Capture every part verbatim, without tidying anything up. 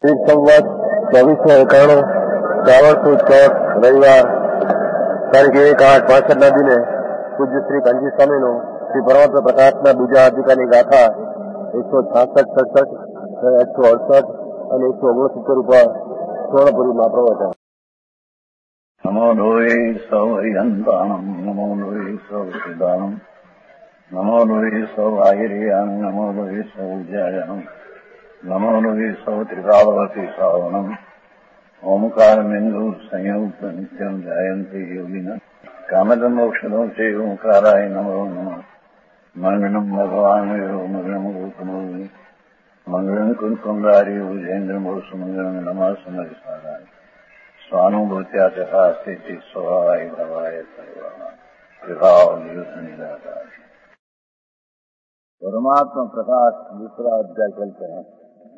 शीत संवत चौबीस सौ इक्याणु श्रावण सुद चौथ रविवार तारीख एक आठ पांसठ ना दिने पूज्य श्री कांजी स्वामी नु श्री परमात्मा प्रकाश बीजा अधिकारी गाथा एक सौ छासठ सड़सठ एक सौ अड़सठ और एक सौ ओगणसित्तेर रूपये स्वर्णपुरी में प्रवचन। नमो लोये सौहरिहंताणं नमो लोये सौदानं नमो लोये सौभागिर्यां नमो लोये सौज्यायनं नमो लोये सौत्रिकावती सावनं ओंकारमेन्दु संयुक्त नित्यं जायन्ते योगिनः कामदमोक्षदो से ओंकाराय नमो नमः। मंगलम भगवान मंगलम गौतमो मंगलम कुंकुंडारी उजेन्द्र मोसुमंगलम नमः समरिसाराय स्वानुभूत्या तथा स्थिति स्वभावाय भवाय सर्वः विभाव निराकार। परमात्मा प्रकाश दूसरा अध्याय चलते हैं।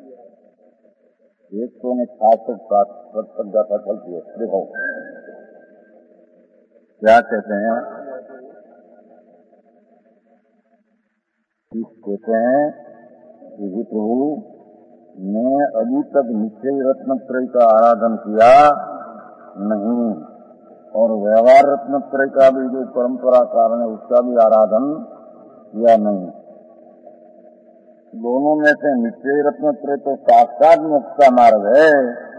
एक सौ ने छाछठ तक गाथा चलती है। देखो क्या कहते हैं, कहते हैं कि प्रभु मैं अभी तक निश्चय रत्नत्रय का आराधन किया नहीं और व्यवहार रत्नत्रय का भी जो परंपरा कारण है उसका भी आराधन किया नहीं। दोनों में से निश्चय रत्नत्रय तो साक्षात मोक्ष का मार्ग है।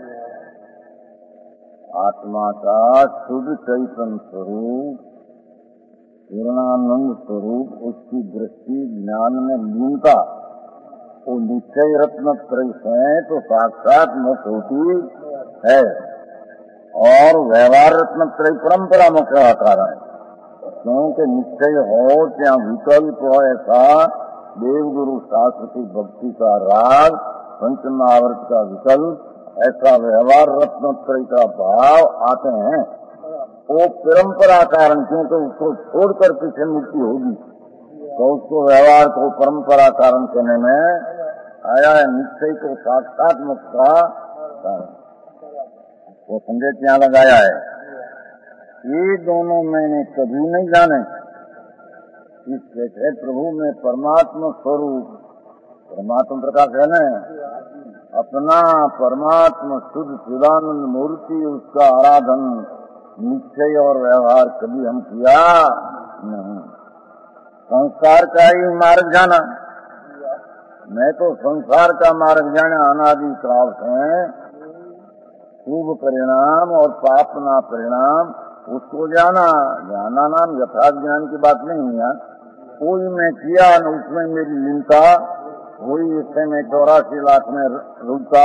आत्मा का शुद्ध चैतन्य स्वरूप पूर्णानंद स्वरूप उसकी दृष्टि ज्ञान में लीनता वो निश्चय रत्नत्रय से तो साक्षात मोक्ष होती है और व्यवहार रत्नत्रय परंपरा मोक्ष का कारण है। क्योंकि निश्चय हो क्या विकल्प हो, ऐसा देवगुरु शास्त्र की भक्ति का राग पंचमावर्त का विकल्प ऐसा व्यवहार रत्नत्रय का भाव आते हैं। वो परंपरा कारण, क्योंकि उसको छोड़कर पीछे मुक्ति होगी तो उसको व्यवहार को परंपरा कारण कहने में आया है। निश्चय को साक्षात मुक्त का कारण वो संदेश यहाँ लगाया है। ये दोनों मैंने कभी नहीं जाने। इस कहते प्रभु में परमात्मा स्वरूप परमात्मा प्रकाश है न, अपना परमात्मा शुद्ध चिदानंद मूर्ति उसका आराधन निश्चय और व्यवहार कभी हम किया नहीं। संसार का ही मार्ग जाना, मैं तो संसार का मार्ग जाना अनादि काल से। शुभ परिणाम और पापना परिणाम उसको जाना, जाना नाम यथार्थ ज्ञान की बात नहीं है। कोई मैं किया न उसमें मेरी लीनता हुई, इससे मैं चौरासी लाख में रुका।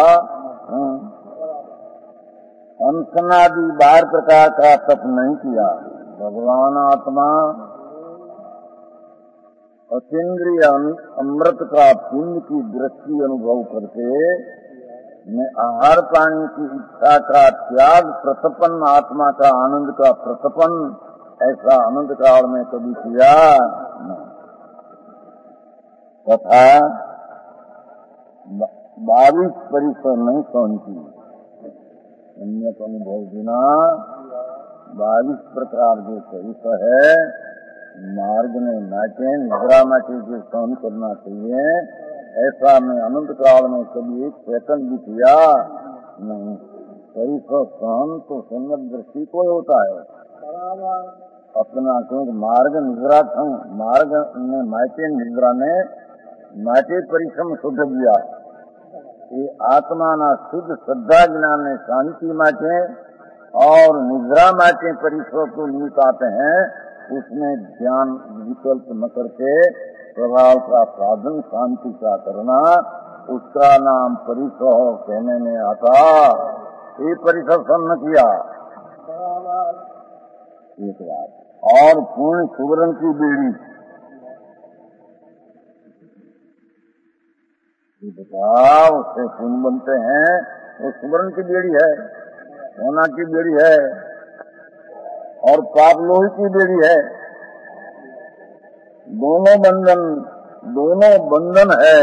अंसनादि बाहर प्रकार का तप नहीं किया। भगवान आत्मा अतीन्द्रिय अमृत का पुण्य की दृष्टि अनुभव करके मैं आहार पानी की इच्छा का त्याग प्रतपन आत्मा का आनंद का प्रतपन ऐसा आनंद काल में कभी किया तथा बाईस परिसर नहीं पहुंची। अन्य अनुभव बिना बाईस प्रकार के परिसर है मार्ग में नाचे निद्रा नाचे जो सहन करना चाहिए ऐसा मैं अनंत काल में कभी एक सेकंड भी किया नहीं। परिसर सहन तो संगत दृष्टि को होता है अपना, क्योंकि मार्ग निद्रा मार्ग ने मायके निद्रा ने माटे परिश्रम शुद्ध दिया। ये आत्मा ना शुद्ध श्रद्धा ज्ञान ने शांति माटे और निद्रा माटे परिसर को नीत आते हैं। उसमें ध्यान विकल्प न करके प्रभाव का साधन शांति का करना, उसका नाम परिसर कहने में आता। ये परिसर न किया एक बात। और पूर्ण सुवर्ण की बेड़ी बताओ उससे पुण्य बनते हैं। वो सुवर्ण की बेड़ी है, सोना की बेड़ी है और पाप लोही की बेड़ी है। दोनों बंधन दोनों बंधन है।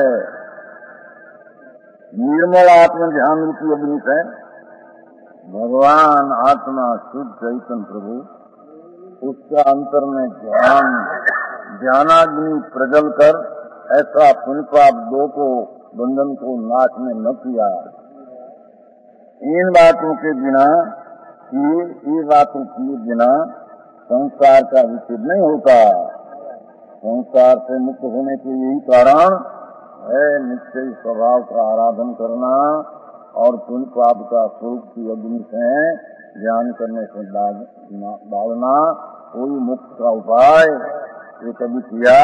निर्मल आत्म ध्यान रूपी अग्नि से भगवान आत्मा शुद्ध चैतन्य प्रभु उसका अंतर में ध्यान ध्यानाग्नि प्रज्वल कर ऐसा पुण्य पाप दो को बंधन को नाश में न किया। इन बातों के बिना ये ये बातों के बिना संसार का विच्छेद नहीं होता। संसार से मुक्त होने के यही कारण है निश्चय स्वभाव का आराधन करना और पुण्य पाप का स्वरूप की अग्नि से ज्ञान करने से बाढ़ना कोई मुक्त का उपाय ये कभी किया।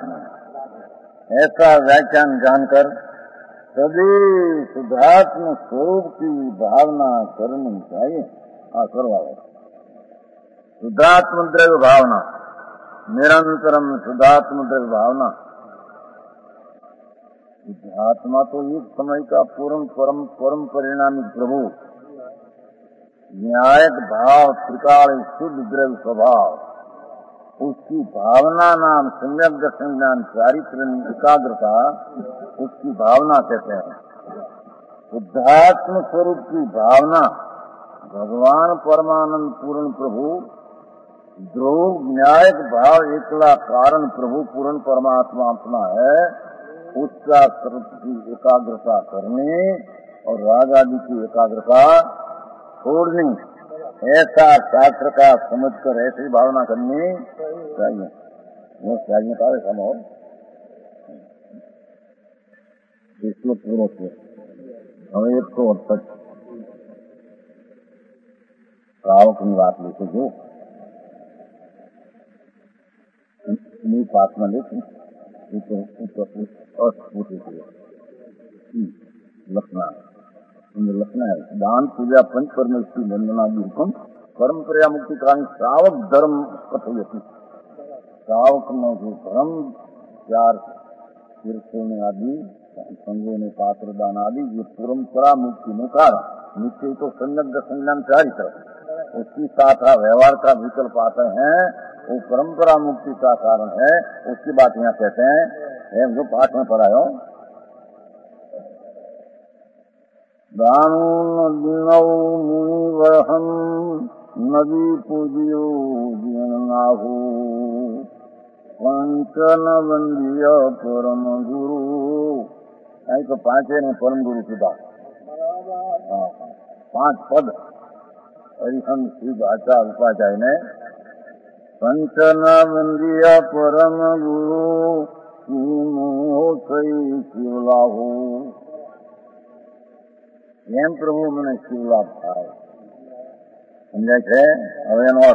ऐसा व्याख्यान जानकर सभी शुद्धात्म स्वरूप की भावना करनी चाहिए। हाँ करवा शुद्धात्म द्रव्य भावना, निरंतरम शुद्धात्म द्रव्य भावना। आत्मा तो एक समय का पूर्ण परम परम परिणामी प्रभु, न्यायक भाव त्रिकाल शुद्ध द्रव्य स्वभाव, उसकी भावना नाम सम्यक दर्शन ज्ञान चारित्र एकाग्रता, उसकी भावना कहते हैं। शुद्धात्म स्वरूप की भावना भगवान परमानंद पूर्ण प्रभु, ध्रुव न्यायक भाव एकला कारण प्रभु पूर्ण परमात्मा अपना है, उसका स्वरूप की एकाग्रता करनी और राग आदि की एकाग्रता छोड़नी, ऐसा शास्त्र का समझकर ऐसी भावना करनी चाहिए। वो चाहिए था समझ विश्व पूर्व से हमें एक सौ अड़सठ श्रावक की बात लेते जो पास में लेते लखना लखना है दान पूजा पंच परमेश्वरी वंदना हुकुम परम्परा मुक्ति कारण श्रावक धर्म कथयति। श्रावक में जो धर्म चार तीर्थों आदि संघों ने पात्र दान आदि ये परम्परा मुक्ति में कारण निश्चय तो संयग्ध संज्ञान चारित्र उसकी साथ व्यवहार का विकल्प आते हैं, वो परंपरा मुक्ति का कारण है। उसकी बात यहाँ कहते हैं जो पाठ में पढ़ायो दानून दिनौ मुनिवरहं नदी पूजियो जीर्णाहु पंचन बंदिय परम गुरु। आई तो पांचे ने परम गुरु की बात, पांच पद हरिहंस श्री आचार्य उपाध्याय ने पंचन बंदिय परम गुरु सही शिवलाहु। एम प्रभु मैंने शिवलाभ था समझे थे। હવે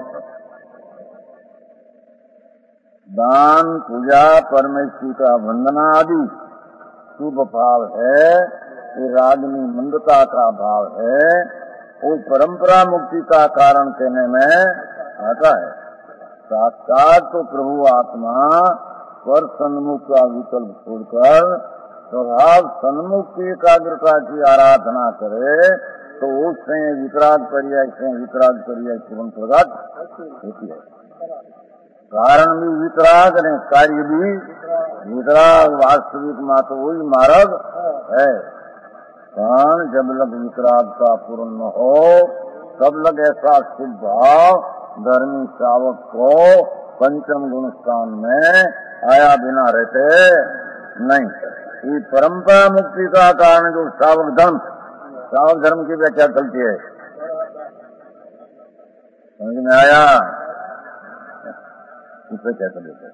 दान पूजा परमेश्वर का वंदना आदि शुभ भाव है, ये रागनी मंदता का भाव है, वो परंपरा मुक्ति का कारण कहने में आता है। साक्षात तो प्रभु आत्मा पर सन्मुख का विकल्प छोड़कर स्वभाव सन्मुख की एकाग्रता की आराधना करे तो उससे वितराग पर्याय से वितराग पर्याय पूर्ण प्रगट होती है। कारण भी वितराग ने कार्य भी वितराग, वास्तविक मा तो वही मार्ग है। कारण जब लग वितराग का पूर्ण हो तब लग ऐसा शुभ भाव धर्मी श्रावक को पंचम गुण स्थान में आया बिना रहते नहीं। ये परंपरा मुक्ति का कारण जो श्रावक धर्म, श्रावक धर्म की व्याख्या चलती है, समझ में आया? उसे कैसे लेते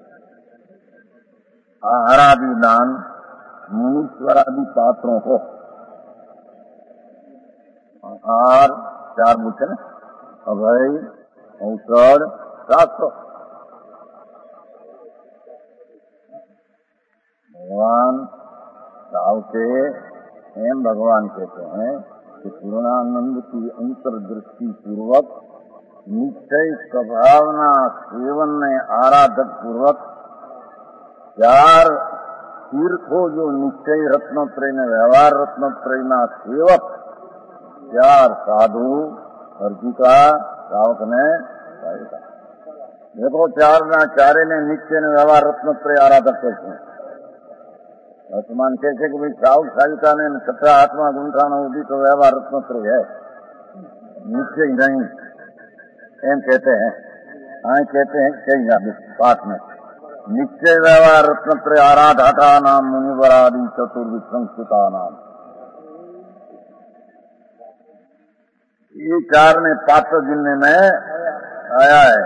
आहारादि दान मुनीश्वरादि पात्रों को, आहार चार पूछे अभय औषध शास्त्र। भगवान साव के एम भगवान कहते हैं कि पूर्णानंद की अंतर्दृष्टि पूर्वक निश्चय स्वभावना सेवन में आराधक पूर्वक चार तीर्थों जो निश्चय रत्नत्रय ने व्यवहार रत्नत्रय ना सेवक चार साधु अर्जिका श्रावक ने देखो चार ना चारे ने निश्चय ने व्यवहार रत्नत्रय आराधक करते हैं। वर्तमान कैसे कि भाई श्रावक साविका ने सत्रह आत्मा गुंठाना होगी तो व्यवहार रत्नत्रय है, निश्चय नहीं एम कहते हैं। हाँ कहते हैं कई पाठ में निश्चय व्यवहार रत्नत्रय आराधका नाम मुनिवरादि चतुर्विध संस्कृता नाम। ये चार ने पात्र गिनने में आया है।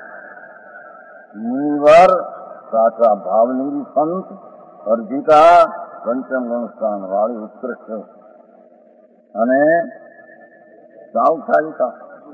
मुनिवर साचा भावलिंगी संत अर्जिता पंचम गुण स्थान वाली उत्कृष्ट અને સાવધાનતા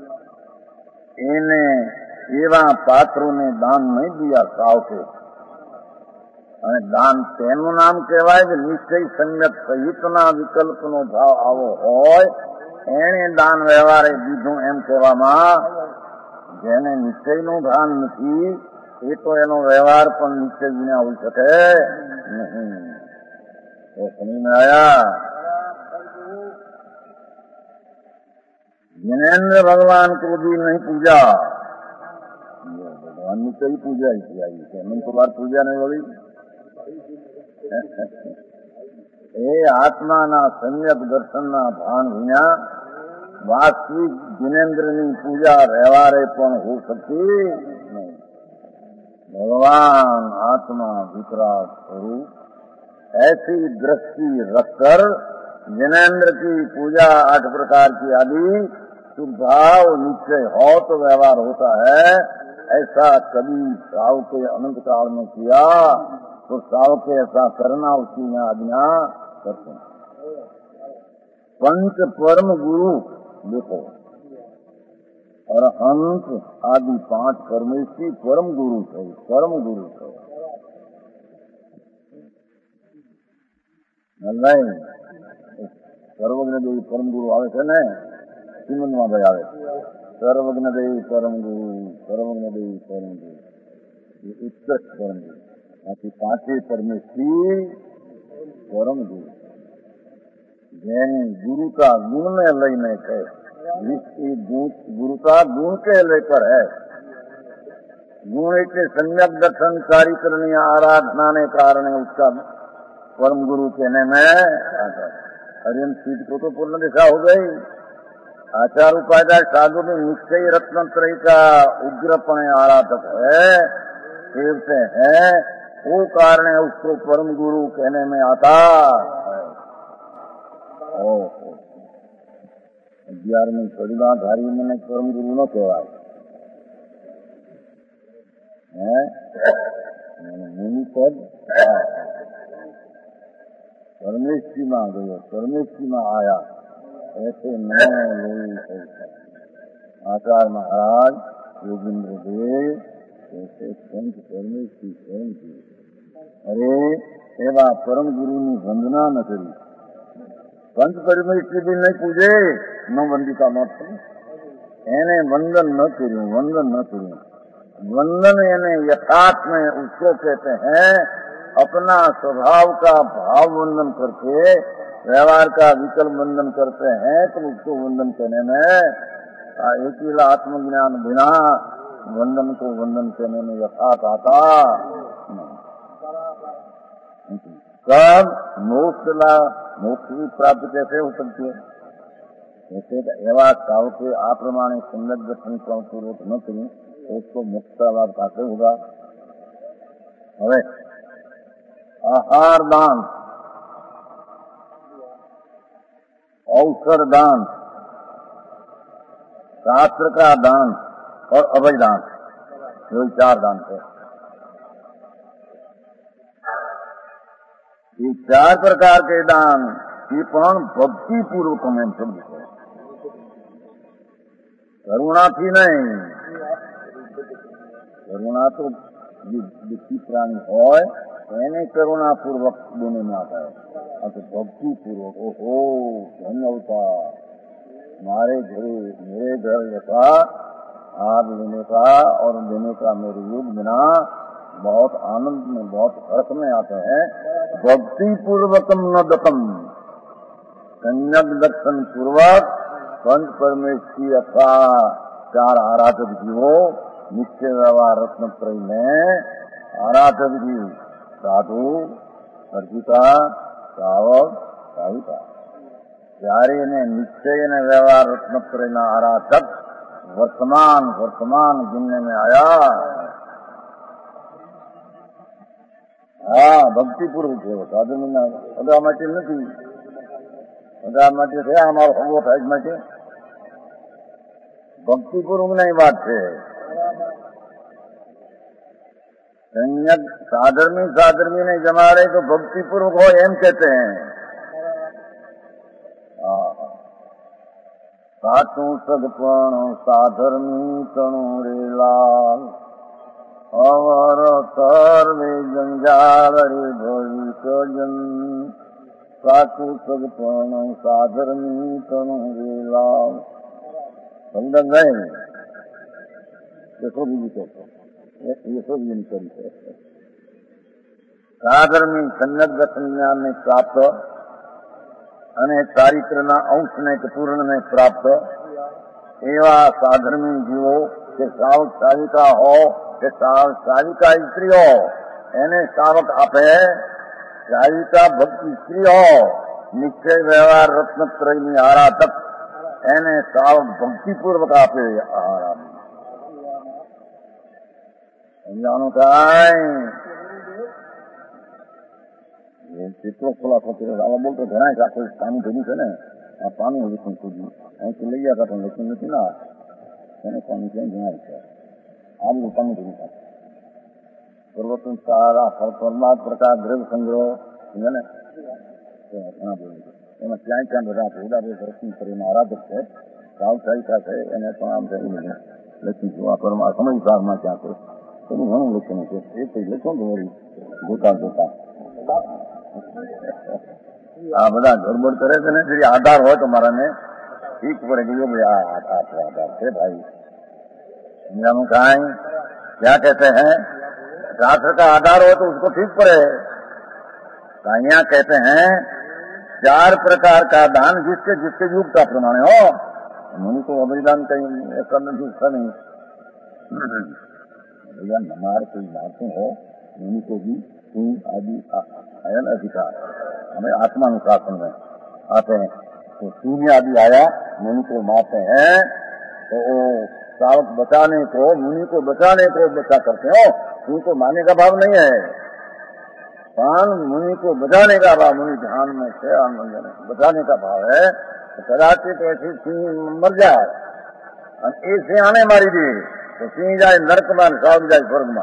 એને એવા પાત્રોને દાન નહીં દિયા સાવ કે અને દાન તેનું નામ કહેવાય કે નિશ્ચય સંયત સહિતના વિકલ્પનો ભાવ આવો હોય એને દાન વ્યવહારે દીધું એમ કહેવામાં જેને નિશ્ચયનું ભાન નથી એ તો એનો વ્યવહાર પણ નિશ્ચય વિના હોઈ શકે નહીં। તો સમજમાં આયા? जिनेन्द्र भगवान को भी नहीं पूजा, भगवान ने कई पूजा ही किया मन तो बार पूजा नहीं बोली। ए आत्मा ना सम्यक दर्शन ना भान विना वास्तविक जिनेन्द्र की पूजा व्यवहारे पण हो सकती नहीं। भगवान आत्मा विकराल स्वरूप ऐसी दृष्टि रखकर जिनेन्द्र की पूजा आठ प्रकार की आदि शुद्धाव निश्चय हो तो व्यवहार होता है। ऐसा कभी साव के अनंत काल में किया तो साव के ऐसा करना उसकी में आज्ञा करते हैं। पंच परम गुरु देखो और हंस आदि पांच परमेश्वरी परम गुरु है, परम गुरु है नहीं। सर्वज्ञ देवी परम गुरु आवे છે ને શ્રીમદ માં ભાઈ આવે સર્વજ્ઞ દેવી પરમ ગુરુ, સર્વજ્ઞ દેવી પરમ ગુરુ, ये उत्कृष्ट परम गुरु। बाकी पांचे परमेश्वरी परम गुरु જેની ગુરુતા ગુણ ને લઈને છે, ગુરુતા ગુણ के लेकर है। गुण એટલે सम्यक दर्शन चारित्रनी आराधना ने कारण उसका परम गुरु कहने में आता है। हरियम सीध को तो पूर्ण दिशा हो गई। आचार उपाध्याय साधु में निश्चय रत्नत्रय का उग्रपण आराधक है, से है, वो कारण है उसको परम गुरु कहने में आता है। ग्यारहवीं कड़ीधारी मैंने परम गुरु न कहवाय मुनि पद परमेश्वरी में गयो, परमेश्वरी में आया, ऐसे नहीं। आचार्य महाराज योगेंद्र देव ऐसे संत परमेश्वरी स्वयं की अरे एवा परम गुरु ની વંદના ન કરી। पंच परमेश्वरी भी नहीं पूजे न वंदिता मत એને वंदन न करूं, वंदन न करूं। वंदन यानी यथार्थ में उसको कहते हैं अपना स्वभाव का भाव वंदन करके व्यवहार का विकल्प वंदन करते हैं तो उसको वंदन करने में अकेला आत्मज्ञान बिना वंदन को वंदन करने में यथार्थ आता। कब मोक्ष ला मोक्ष की प्राप्ति कैसे हो सकती है? जैसे एवं साव के आ प्रमाणे संगत दर्शन पूर्वक न करें तो उसको मोक्ष का लाभ कैसे होगा? हवे आहार दान, औषध दान, शास्त्र का दान और अभय दान, ये चार दान थे। ये चार प्रकार के दान ये पण भक्ति पूर्वक में समझ है, करुणा थी नहीं। करुणा तो दुखी प्राणी होय એને કરુણા પૂર્વક દેने में आता है। अब भक्ति पूर्वक ओहो धन्य होता हमारे घरे मेरे घर जैसा हार लेने का और देने का मेरे युग बिना बहुत आनंद में बहुत हर्ष में आते हैं। भक्ति पूर्वकम न दतम सम्यक दर्शन पूर्वक पंच परमेश्वरी अथवा चार आराधक जीवो निश्चय व्यवहार रत्नत्रय में आराधक जीव साधु अर्जिता सावक साविता चारे ने निश्चय ने व्यवहार रत्नत्रय न आराधक वर्तमान वर्तमान गिनने में आया। हाँ भक्ति पूर्वक है साधु में બધા માટે નથી, બધા માટે છે અમારો ભગવો થાય માટે ભક્તિપૂર્વક ની વાત છે. સંયત સાધર્મી સાધર્મી ને જમાડે તો ભક્તિપૂર્વક હોય એમ કહેते हैं. સાચું સદપણ સાધર્મી તણુ રેલાલ અવર સર્વે જંજાલ રે ભવિષ્યજન. સાચું સદપણ સાધર્મી તણુ રેલાલ. સમજ ગઈ? યશોદીજી કહેતો યશોદીજીની કરી છે. સાધર્મી સંયગ્ધ સંજ્ઞાનને પ્રાપ્ત અને ચારિત્રના અંશને કે પૂર્ણને પ્રાપ્ત એવા સાધર્મી જીવો કે સાવક સાવિકા હો કે સાવિકા સ્ત્રીઓ એને સાવક આપે. સાવિકા ભક્તિ સ્ત્રીઓ નિશ્ચય વ્યવહાર રત્નત્રયની આરાધક એને સાવક ભક્તિપૂર્વક આપે. આરામ સમજાવાનું કાંઈ કેટલો ખુલાસો કર્યો. આવા બોલતો ઘણા આખું પાણી ભર્યું છે ને. આ પાણી લખું સુધી અહીંથી લઈ ગયા પણ લખ્યું નથી ના એને પાણી ક્યાં જણાય છે. આ બધું પાણી ભર્યું છે. સર્વોત્તમ સારા પરમાત્મા પ્રકાર દ્રવ્ય સંગ્રહ સમજે ને એમાં ક્યાંય ક્યાં બધા ઉદાર દર્શન કરીને આરાધક છે. સાવસાયિકા છે એને પણ આમ લખીશું. આ પરમા સમજકારમાં ક્યાં છે એનું ઘણું લખેલું છે. એ કઈ લખો ને વળી જોતા જોતા આ બધા ગડબડ કરે છે ને. જે આધાર હોય તો મારાને ઠીક પડે કે ભાઈ આ આધાર છે ભાઈ. हम कहें क्या कहते हैं शास्त्र का आधार हो तो उसको ठीक पड़े. यहाँ कहते हैं चार प्रकार का दान जिसके जिसके युग का प्रमाण हो. मुनि को अभिदान कहीं करने की इच्छा नहीं. भैया हमारे कोई बातें हो मुनि को भी सिंह आदि आया ना अधिकार. हमें आत्मानुशासन में आते हैं तो सिंह आदि आया मुनि को मारते हैं तो सावक बचाने को मुनि को बचाने को बचा करते हो. उनको मारने का भाव नहीं है. पान मुनि को बचाने का भाव मुनि ध्यान में से बचाने का भाव है. कदाचित ऐसी सिंह मर जाए और एक सिंह आने मारी दी तो सिंह जाए नरक में सावक जाए स्वर्ग में.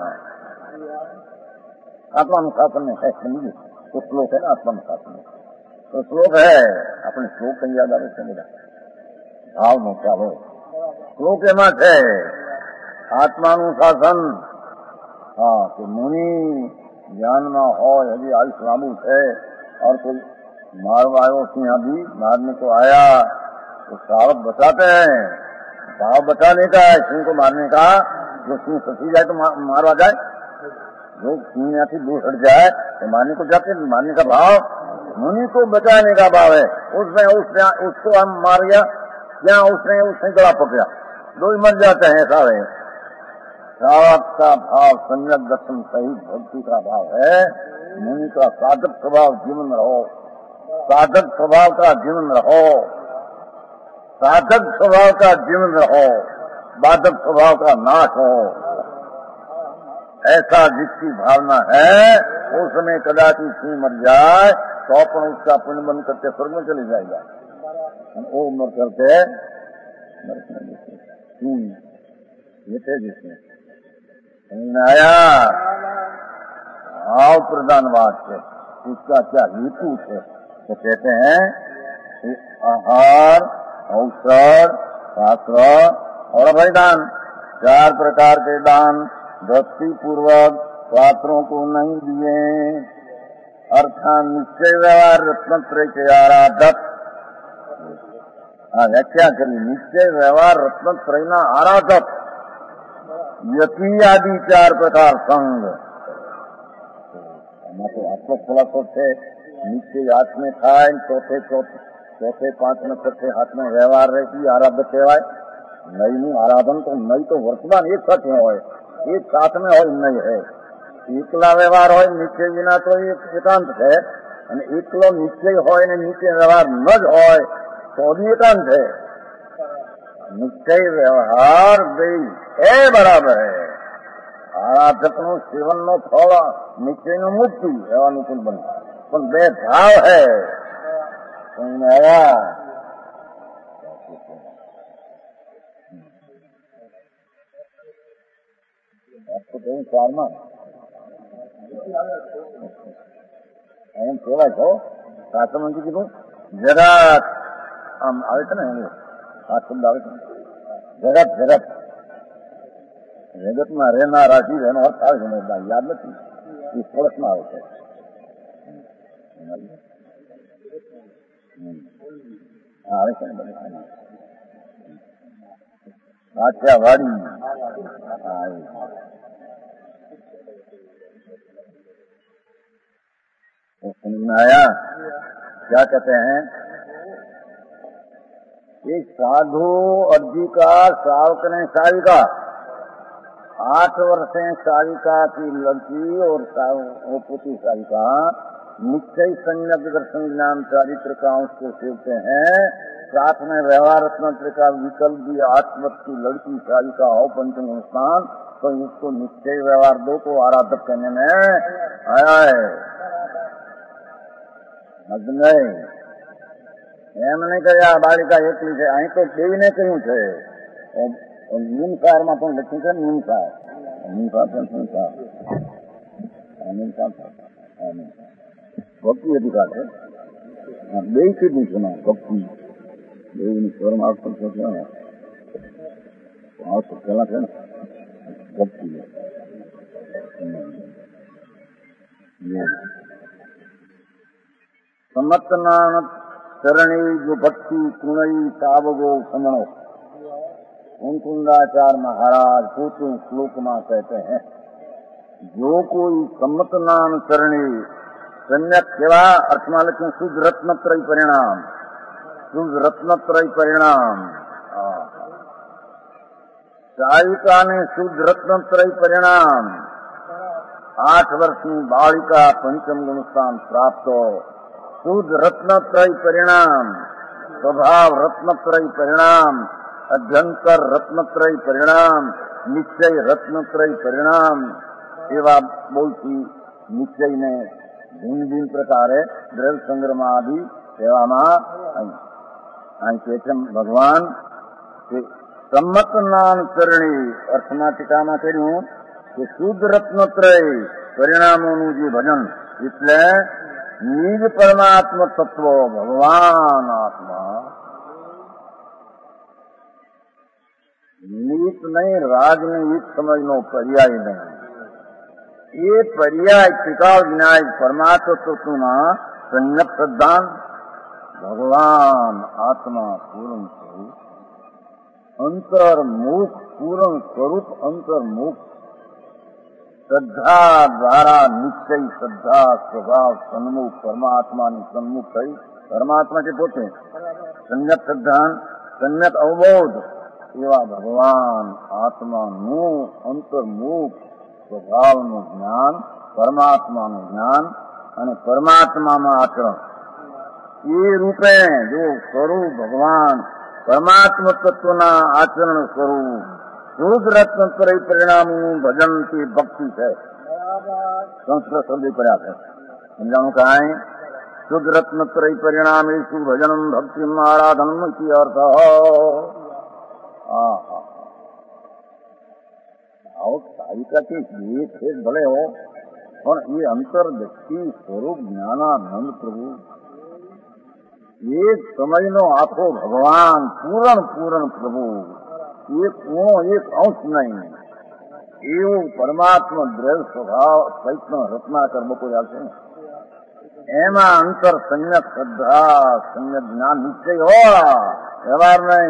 आत्मानुशासन में है. समझिए तो श्लोक है ना आत्मानुशासन में तो श्लोक है. अपने श्लोक कहीं याद आवे समझा भाव में क्या हो શ્લોક એમાં છે આત્માનુશાસન. હા તો મુનિ જ્ઞાનમાં હોય હજી આયુષ લાંબુ છે और कोई मारवा आयो सिंह अभी मारने को आया तो सावक बचाते हैं. भाव बचाने का है सिंह को मारने का. जो सिंह फंसी जाए तो मारवा जाए. जो सिंह यहाँ से दूर हट जाए तो मारने को जाते. मारने का भाव मुनि को बचाने का भाव है. उसमें उसने उसको हम मार गया क्या उसने उसने गला पकड़ा दो ही मर जाते हैं सारे. सावक का भाव संयत दर्शन सहित भक्ति का भाव है. मुनि का साधक स्वभाव जीवन रहो. साधक स्वभाव का जीवन रहो. साधक स्वभाव का जीवन रहो. बाधक स्वभाव का नाश हो. ऐसा जिसकी भावना है उसमें कदाचित सिंह मर जाए तो अपन उसका पुण्य बन करके स्वर्ग में चले जाएगा. वो मर करके ये थे जिसमें आया भाव प्रधान बात है. उसका क्या हेतु है तो कहते हैं आहार औषध शास्त्र और अभयदान चार प्रकार के दान भक्ति पूर्वक पात्रों को नहीं दिए. अर्थात निश्चय व्यवहार रत्नत्रय के आराधक. हाँ व्याख्या करी निश्चय व्यवहार रत्नत्रयना आराधक यति आदि चार प्रकार संग. तो आपको खुलासो है निश्चय हाथ में खाए चौथे चौथे चौथे पांच में छठे हाथ में व्यवहार रहती आराधक कहवाय. नई નું आराधन तो नई तो वर्तमान एक साथ में हो एक साथ में हो नहीं है. એકલા વ્યવહાર હોય નિશ્ચય વિના તો એક એકાંત છે અને એકલો નિશ્ચય હોય ને નિશ્ચય વ્યવહાર ન જ હોય તો એકાંત છે. નિશ્ચય વ્યવહાર બે એ બરાબર હે. આરાધકનું સેવનનો ફળ નિશ્ચયનું મુક્તિ એવા અનુકૂળ બને પણ બે ભાવ હે. તો તેની ચારમાં એમ કહેવાય છો શાસ્ત્રમંત્રી કીધું જગત આમ આવે છે ને આ શબ્દ આવે છે જગત જગત જગતમાં રહેનારા જીવ એનો અર્થ આવે છે યાદ નથી એ સરસમાં આવે છે આવે છે ને काठियावाड़ी तो समझ में आया क्या कहते हैं एक साधु अर्जी का श्रावक ने साविका आठ वर्षे साविका की लड़की और पुत्री साविका निश्चय संयम दर्शन ज्ञान चारित्र का उसको सेवते हैं साथ में व्यवहार रत्न का विकल्प भी आठ वर्ष की लड़की साविका हो पंचम स्थान तो इसको निश्चय व्यवहार दो को आराधक कहने में आया है नहीं એમ નહીં કહ્યા બાળિકા એકલી છે અહીં તો બેને કહ્યું છે નિમસાર માં પણ લખ્યું છે નિમસાર નિમસાર પણ સંસાર નિમસાર ભક્તિ અધિકાર છે બે કીધું છે ભક્તિ બેની સ્વરમાં આવતો છે ને આવતો પેલા છે ને ભક્તિ समत्नान चरणी जो भक्ति कुणई सावगो समणो कुंकुंदाचार महाराज पूछो श्लोक में कहते हैं जो कोई सम्मतनान चरणी सम्यक केवा अर्थ में लख्યું શુદ્ધ રત્નત્રય પરિણામ શુદ્ધ રત્નત્રય પરિણામ સાવિકા ને શુદ્ધ રત્નત્રય પરિણામ આઠ વર્ષની બાળિકા પંચમ ગુણ સ્થાન પ્રાપ્ત शुद्ध रत्नत्रय परिणाम स्वभाव रत्नत्रय परिणाम अभ्यंतर रत्नत्रय परिणाम निश्चय रत्नत्रय परिणाम एवं बोलती निश्चय ने भिन्न भिन्न प्रकार द्रव्य संग्रह आदि एवं भगवान सम्मत नाम चरणी अर्थमा टीका में कहूं कि शुद्ध रत्नत्रय परिणामों जी भजन इसलिए निज परमात्म तत्व भगवान आत्मा नीत नहीं राजनीत समझनो पर्याय नहीं ये पर्याय टिकाव न्याय परमात्म तत्व संयत सिद्धांत भगवान आत्मा पूर्ण स्वरूप अंतर्मुख पूर्ण स्वरूप अंतर्मुख श्रद्धा द्वारा निश्चय श्रद्धा स्वभाव सन्मुख परमात्मा ने सन्मुख थई परमात्मा के पोते सम्यक सिद्धांत सम्यक अवबोध एवं भगवान आत्मा नु अंतर्मुख स्वभाव नु ज्ञान परमात्मा नु ज्ञान અને પરમાત્મામાં આચરણ એ રૂપે જો સ્વરૂપ ભગવાન પરમાત્મા તત્વના આચરણ સ્વરૂપ शुद्ध रत्नत्रय परिणाम भजन की भक्ति है संस्कृत शब्द पर्याप्त है समझाणु कहा है शुद्ध रत्नत्रय परिणाम भजन भक्ति आराधन की अर्थ साविका के ये थे भले हो और ये अंतर व्यक्ति स्वरूप ज्ञानानंद प्रभु एक समझ लो आखो भगवान पूर्ण पूर्ण प्रभु एक गुणो एक अंश नहीं एवं परमात्मा द्रव्य स्वभाव सहित रत्नाकर बको जाते एमा अंतर सम्यक श्रद्धा सम्यक ज्ञान निश्चय हो व्यवहार नहीं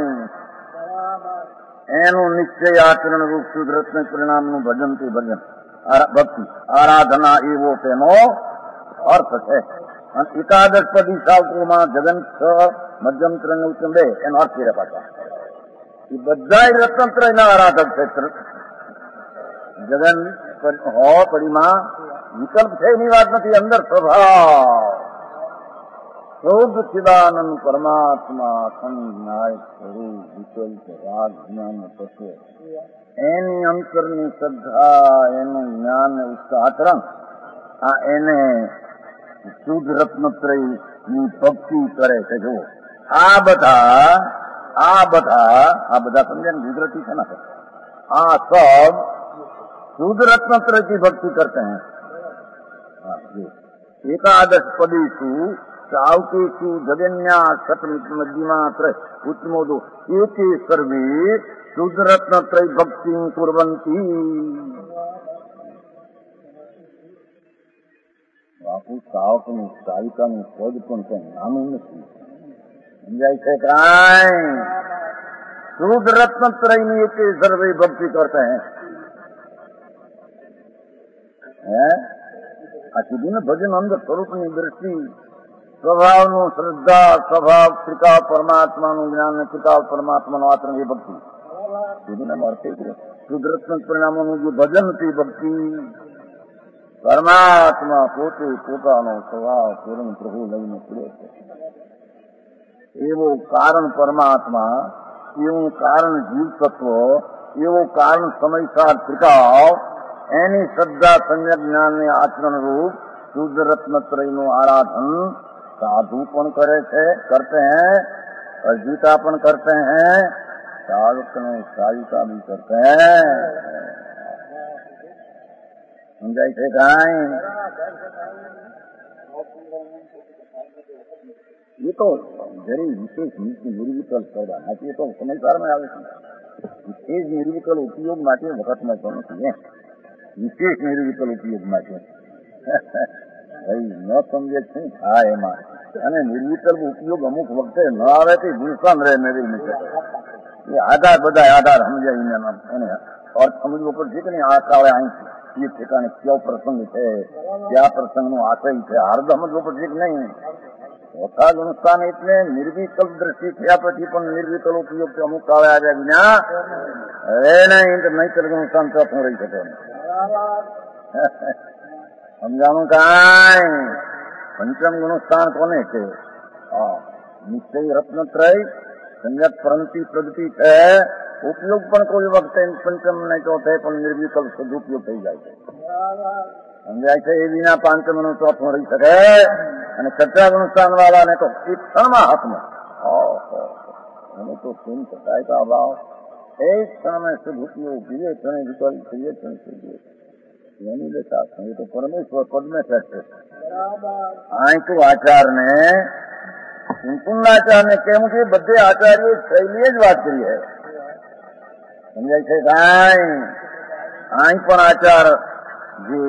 एनु निश्चय आचरण रूप शुद्ध रत्न परिणाम नु भजन थी भजन भक्ति आराधना एवो तेनो अर्थ है एकादश पदी सावको में जगन छ मध्यम तरंग उत्तम बे एनो अर्थ है पाछा ये बधाई रत्नत्रय ना आराधक क्षेत्र जगन हो परिमा विकल्प है नहीं बात नहीं अंदर स्वभाव शुद्ध चिदानंद परमात्मा संज्ञायक स्वरूप विकल्प राग ज्ञान तत्व एनी अंतर ની શ્રદ્ધા એનું જ્ઞાન उसका आचरण आ एने शुद्ध रत्नत्रय ની ભક્તિ કરે છે જો આ બધા आ बधा आ बधा समझे गुजराती है ना आ सब शुद्ध रत्न त्रय की भक्ति करते हैं। एकादश पदेषु सावकेषु जगन्या शतमध्यमा त्रय उत्तमोदो एते सर्वे शुद्ध रत्न त्रय भक्ति कुर्वन्ति। બાપુ સાવકનું સાવિકાનું પદ પણ કઈ નાનું નથી, સમજાય છે કાંઈ? શુદ્ધ રત્નત્રયની એક સર્વે ભક્તિ કરતા હે હે આ કીધું ને ભજન અંદર સ્વરૂપની દ્રષ્ટિ, સ્વભાવનું શ્રદ્ધા, સ્વભાવ ત્રિકાળ પરમાત્માનું જ્ઞાન ને ત્રિકાળ પરમાત્માનું આચરણ એ ભક્તિ કીધું ને મળશે. શુદ્ધ રત્ન પરિણામોનું જે ભજન તે ભક્તિ. પરમાત્મા પોતે પોતાનો સ્વભાવ પૂર્ણ પ્રભુ લઈને પડ્યો છે. એવો કારણ પરમાત્મા, એવું કારણ જીવ તત્વ, એવો કારણ સમયસાર ત્રિકાળ, એની શ્રદ્ધા સમ્યક જ્ઞાન ને આચરણ રૂપ શુદ્ધ રત્નત્રયનું આરાધન સાધુ પણ કરે છે, કરते हैं, અર્જિતા પણ करते हैं, સાધકનો સાવિકા भी करते हैं. સમજાય છે કાંઈ? એ તો જરી વિશેષ નિર્વિકલ્પ કરવાના છે, તો સમયસારમાં આવે છે. વિશેષ નિર્વિકલ્પ ઉપયોગ માટે વખતમાં તો નથી, વિશેષ નિર્વિકલ્પ ઉપયોગ માટે ભાઈ ન સમજે શું થાય એમાં. અને નિર્વિકલ્પ ઉપયોગ અમુક વખતે ન આવે તો ગુણસાન રહે મેળવી નહીં શકે. એ આધાર બધા આધાર સમજાય એને અર્થ સમજવો પડશે કે નહીં. આ કાળે અહીં એ ઠેકાણે કયો પ્રસંગ છે, કયા પ્રસંગનો આશય છે, હાર્દ સમજવો પડશે કે નહીં. ચોથા ગુણસ્થાન એટલે નિર્વિકલ્પ દ્રષ્ટિ થયા પછી પણ નિર્વિકલ્પ ઉપયોગ અમુક કાળે આવ્યા વિના હવે નહીં તો નહીતર ગુણસ્થાન ચોથું રહી શકે. સમજાણું કાંઈ? પંચમ ગુણસ્થાન કોને છે? નિશ્ચય રત્નત્રય સમ્યક પ્રંતિ પ્રગતિ છે. ઉપયોગ પણ કોઈ વખતે પંચમ ને ચોથે પણ નિર્વિકલ્પ સદુપયોગ થઈ જાય છે. સમજાય છે? એ વિના પાંચમ નું ચોથું રહી શકે. અને છઠ્ઠા ગુણસ્થાન વાળાને તો એક ક્ષણમાં હાથમાં એને તો સુન શકાય का अभाव एक क्षण में सदुपयोग दिए क्षण विकल्प दिए क्षण सदुपयोग यानी दशा ये तो परमेश्वर पद में कहते आंक आचार ने સંપૂર્ણાચાર ને કેમ કે બધે આચાર્યો શૈલીએ જ વાત કરી હે. સમજાય છે કાંઈ? અહીં પણ આચાર જે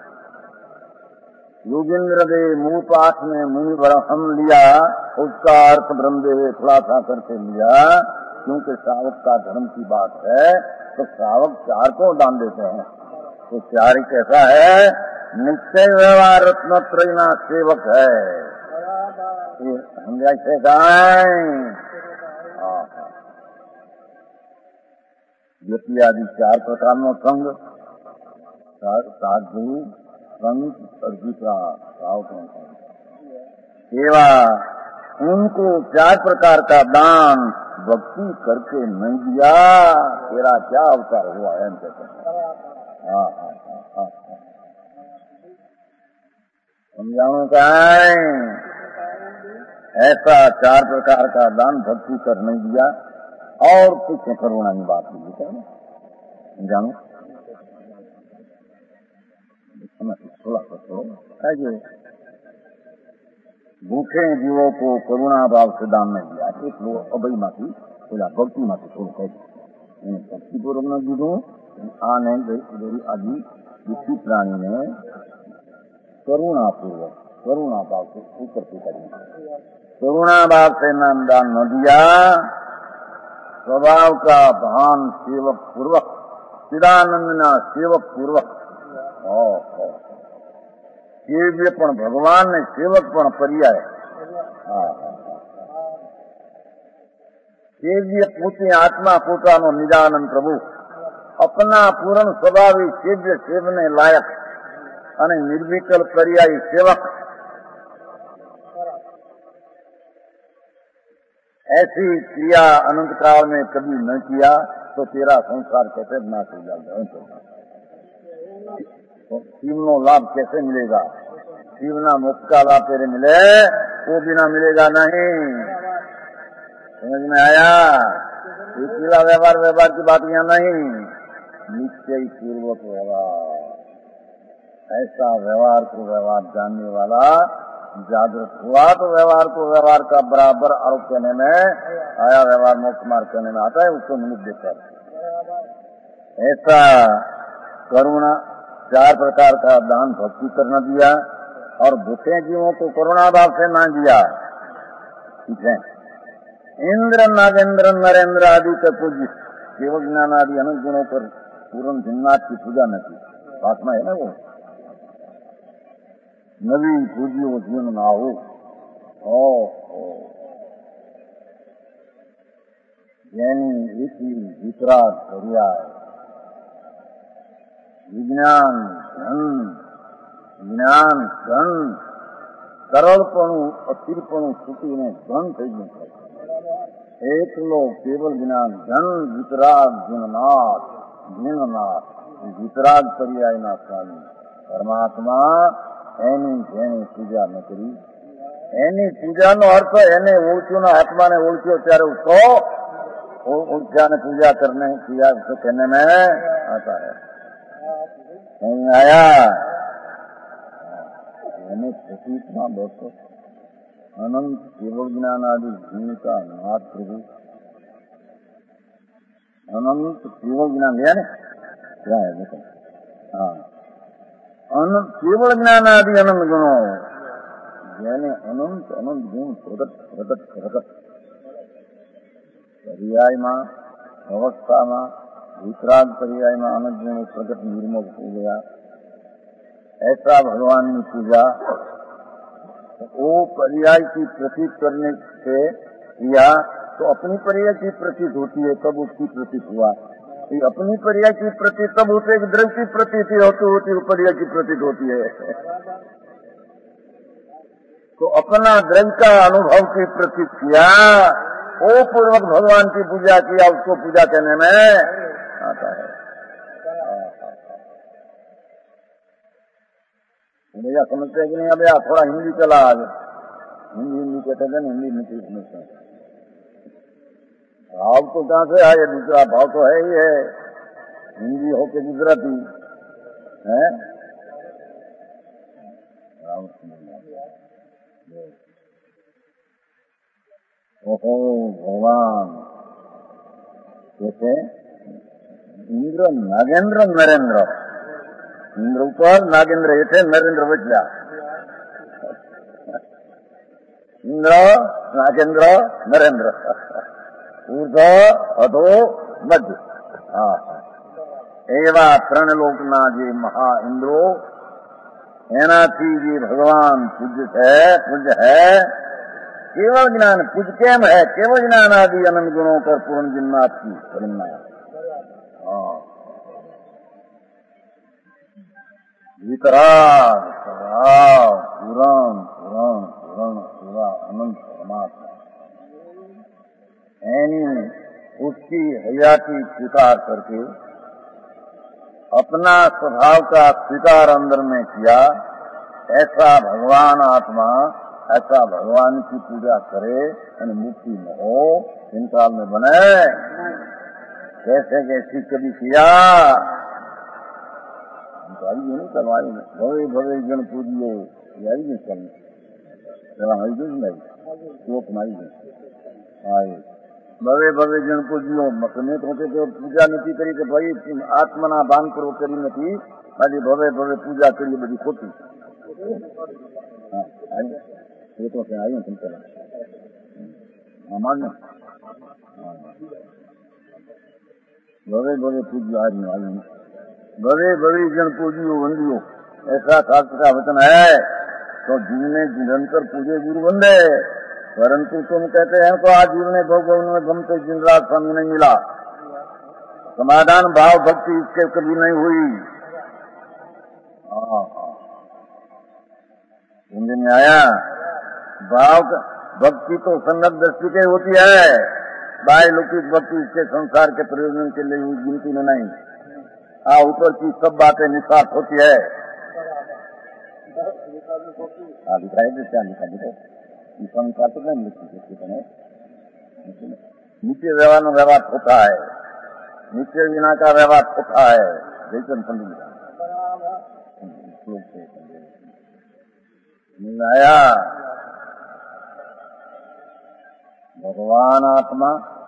योगेंद्र दे मूल पाठ में मुनि हम लिया, उसका अर्थ ब्रह्मदेव खुलासा करके लिया, क्योंकि श्रावक का धर्म की बात है तो श्रावक चार को दान देते हैं. तो चार ही कैसा है? निश्चय व्यवहार रत्नत्रयना सेवक है. समझा છે કાંઈ? व्यक्ति आदि चार प्रकार નો संग, साधु संत और दूसरा सेवा, उनको चार प्रकार का दान भक्ति करके नहीं दिया तेरा क्या अवतार हुआ है कहते हैं. हाँ हाँ हाँ समझाऊं कांई? ऐसा चार प्रकार का दान भक्ति कर नहीं दिया और कुछ करुणा की बात नहीं है. समझाऊं? भूखे जीवों को करुणा भाव से दान नहीं दिया. એટલું અભય માંથી પેલા ભક્તિ માંથી થોડું કહે ભક્તિપૂર્વક ન દીધું. આને આદિ દુઃખી પ્રાણીને करुणापूर्वक करुणा भाव से ऊपर से करें. करुणा भाव से नाम दान न दिया. स्वभाव का भान सेवक पूर्वक, चिदानंद ना सेवक पूर्वक, सेव्य पण भगवान ने सेवक पण पर्याय. सेव्य पोते आत्मा पोतानो निजानंद प्रभु अपना पूर्ण स्वभावी सेव्य सेवने लायक અને નિર્વિકલ્પ પર્યાયી સેવક. ऐसी क्रिया अनंत काल में कभी न किया तो तेरा संसार कैसे नाश हो जाएगा. तो शिव नो लाभ कैसे मिलेगा? शिव ना मुक्त का लाभ तेरे मिले वो बिना मिलेगा नहीं. समझ में आया? ये व्यवहार व्यवहार की बात यहाँ नहीं. निश्चय पूर्वक व्यवहार, ऐसा व्यवहार को व्यवहार जानने वाला जागृत हुआ तो व्यवहार को व्यवहार का बराबर आरोप करने में आया, व्यवहार मोक्ष मार्ग करने में आता है, उसको निमित्त देकर ऐसा करुणा चार प्रकार का दान भक्ति करना दिया और भूखे जीवों को करुणा भाव से ना दिया। ठीक है, इंद्र नागेंद्र नरेंद्र आदि का पूज्य केवल ज्ञान आदि अनंत गुणों पर पूर्ण जिन्नाथ की पूजा न की, आत्मा है ना वो नवी पूजियो जीवन ना हो। जैनी रीति वितराग पर्याय विज्ञान धन ज्ञान धन सरलपणु अस्थिरपणु स्थिति ने धन થઈ ગયું છે। એકલો કેવલ જ્ઞાન ધન વિતરાગ જીનનાથ જીનનાથ વિતરાગ પર્યાયના સ્વામી પરમાત્મા એની જેની પૂજા ન કરી, એની પૂજાનો અર્થ એને ઓળખ્યો ને આત્માને ઓળખ્યો ત્યારે उसको ओळख्या ने पूजा करने किया कहने में आता है। नहीं आया એને પ્રતીકમાં બેઠો अनंत केवल ज्ञान आदि भूमिका नाथ प्रभु अनंत केवल ज्ञान लिया ने क्या है देखो, हाँ अनंत केवल ज्ञान आदि अनंत गुणों यानी अनंत अनंत गुण प्रगट प्रगट प्रगट पर्याय में अवस्था में वितराग पर्याय में अनंत गुणों प्रगट निर्मोह हो गया। ऐसा भगवान की पूजा वो पर्याय की प्रतीत करने से किया तो अपनी पर्याय की प्रतीत होती है, तब उसकी प्रतीत हुआ। तो अपनी पर्याय की प्रतीत तब उसे एक द्रव्य की प्रतीति होती होती पर्याय की प्रतीत होती है। तो अपना द्रव्य का अनुभव की प्रतीत किया, वो पूर्वक भगवान की पूजा किया, उसको पूजा करने में आता है। भैया समझते हैं कि नहीं? अब यार थोड़ा हिंदी चला, आज हिंदी हिंदी कहते हैं, हिंदी नहीं समझते। भाव तो कहाँ से है? ये दूसरा भाव तो है ही है, हिंदी हो के गुजराती है। ओहो भगवान कैसे इंद्र नागेंद्र नरेंद्र, इंद्र ऊपर नागेंद्र हेठे नरेंद्र वच्चा, इंद्र नागेंद्र नरेंद्र ऊर्ध अधो मध्य। हाँ, एवा त्रण लोकना जे महा इंद्रो एनाथी जी भगवान पूज्य है, पूज्य है। केवल ज्ञान पूज केम है? केवल ज्ञान आदि अनंत गुणों पर पूर्ण जिन्नाथ की परिणा। वितराग स्वभाव पुराण पुराण पुराण पूरा अनंत परमात्मा यानी उसकी हयाती स्वीकार करके अपना स्वभाव का स्वीकार अंदर में किया। ऐसा भगवान आत्मा ऐसा भगवान की पूजा करे यानी मुक्ति में हो, इन काल में बने। कैसे कैसी कभी किया आई नहीं करवाई भवे भवे जन पूजिए आई नहीं करनी आई नहीं श्लोक माई आए भवे भवे जन पूजियो मकने तो पूजा नहीं करी तो भाई आत्मना भान पर करी नहीं खाली भवे भवे पूजा करी बड़ी खोटी। ये तो क्या आई तुम चला मान्य भवे भवे पूज्य आज नहीं आई भवे भवे जन पूजियो वंदियो ऐसा शास्त्र का वचन है। तो जीवने निरंतर पूजे गुरु वंदे, परंतु तुम कहते हैं तो आज जीवने भगवान में भमते दिन रात स्वामी नहीं मिला, समाधान भाव भक्ति इसके कभी नहीं हुई। हिंदी में आया भाव भक्ति तो संगत दृष्टि के होती है, बाह्य लौकिक भक्ति इसके संसार के प्रयोजन के लिए गिनती में नहीं। हाँ, ऊपर की सब बातें निस्वार्थ होती है। हाँ दिखाई दे क्या लिखा देखो संसार तो नहीं लिखी नीचे व्यवहार में व्यवहार होता है। निश्चय बिना का व्यवहार होता है। जयचंद पंडित मिलाया भगवान आत्मा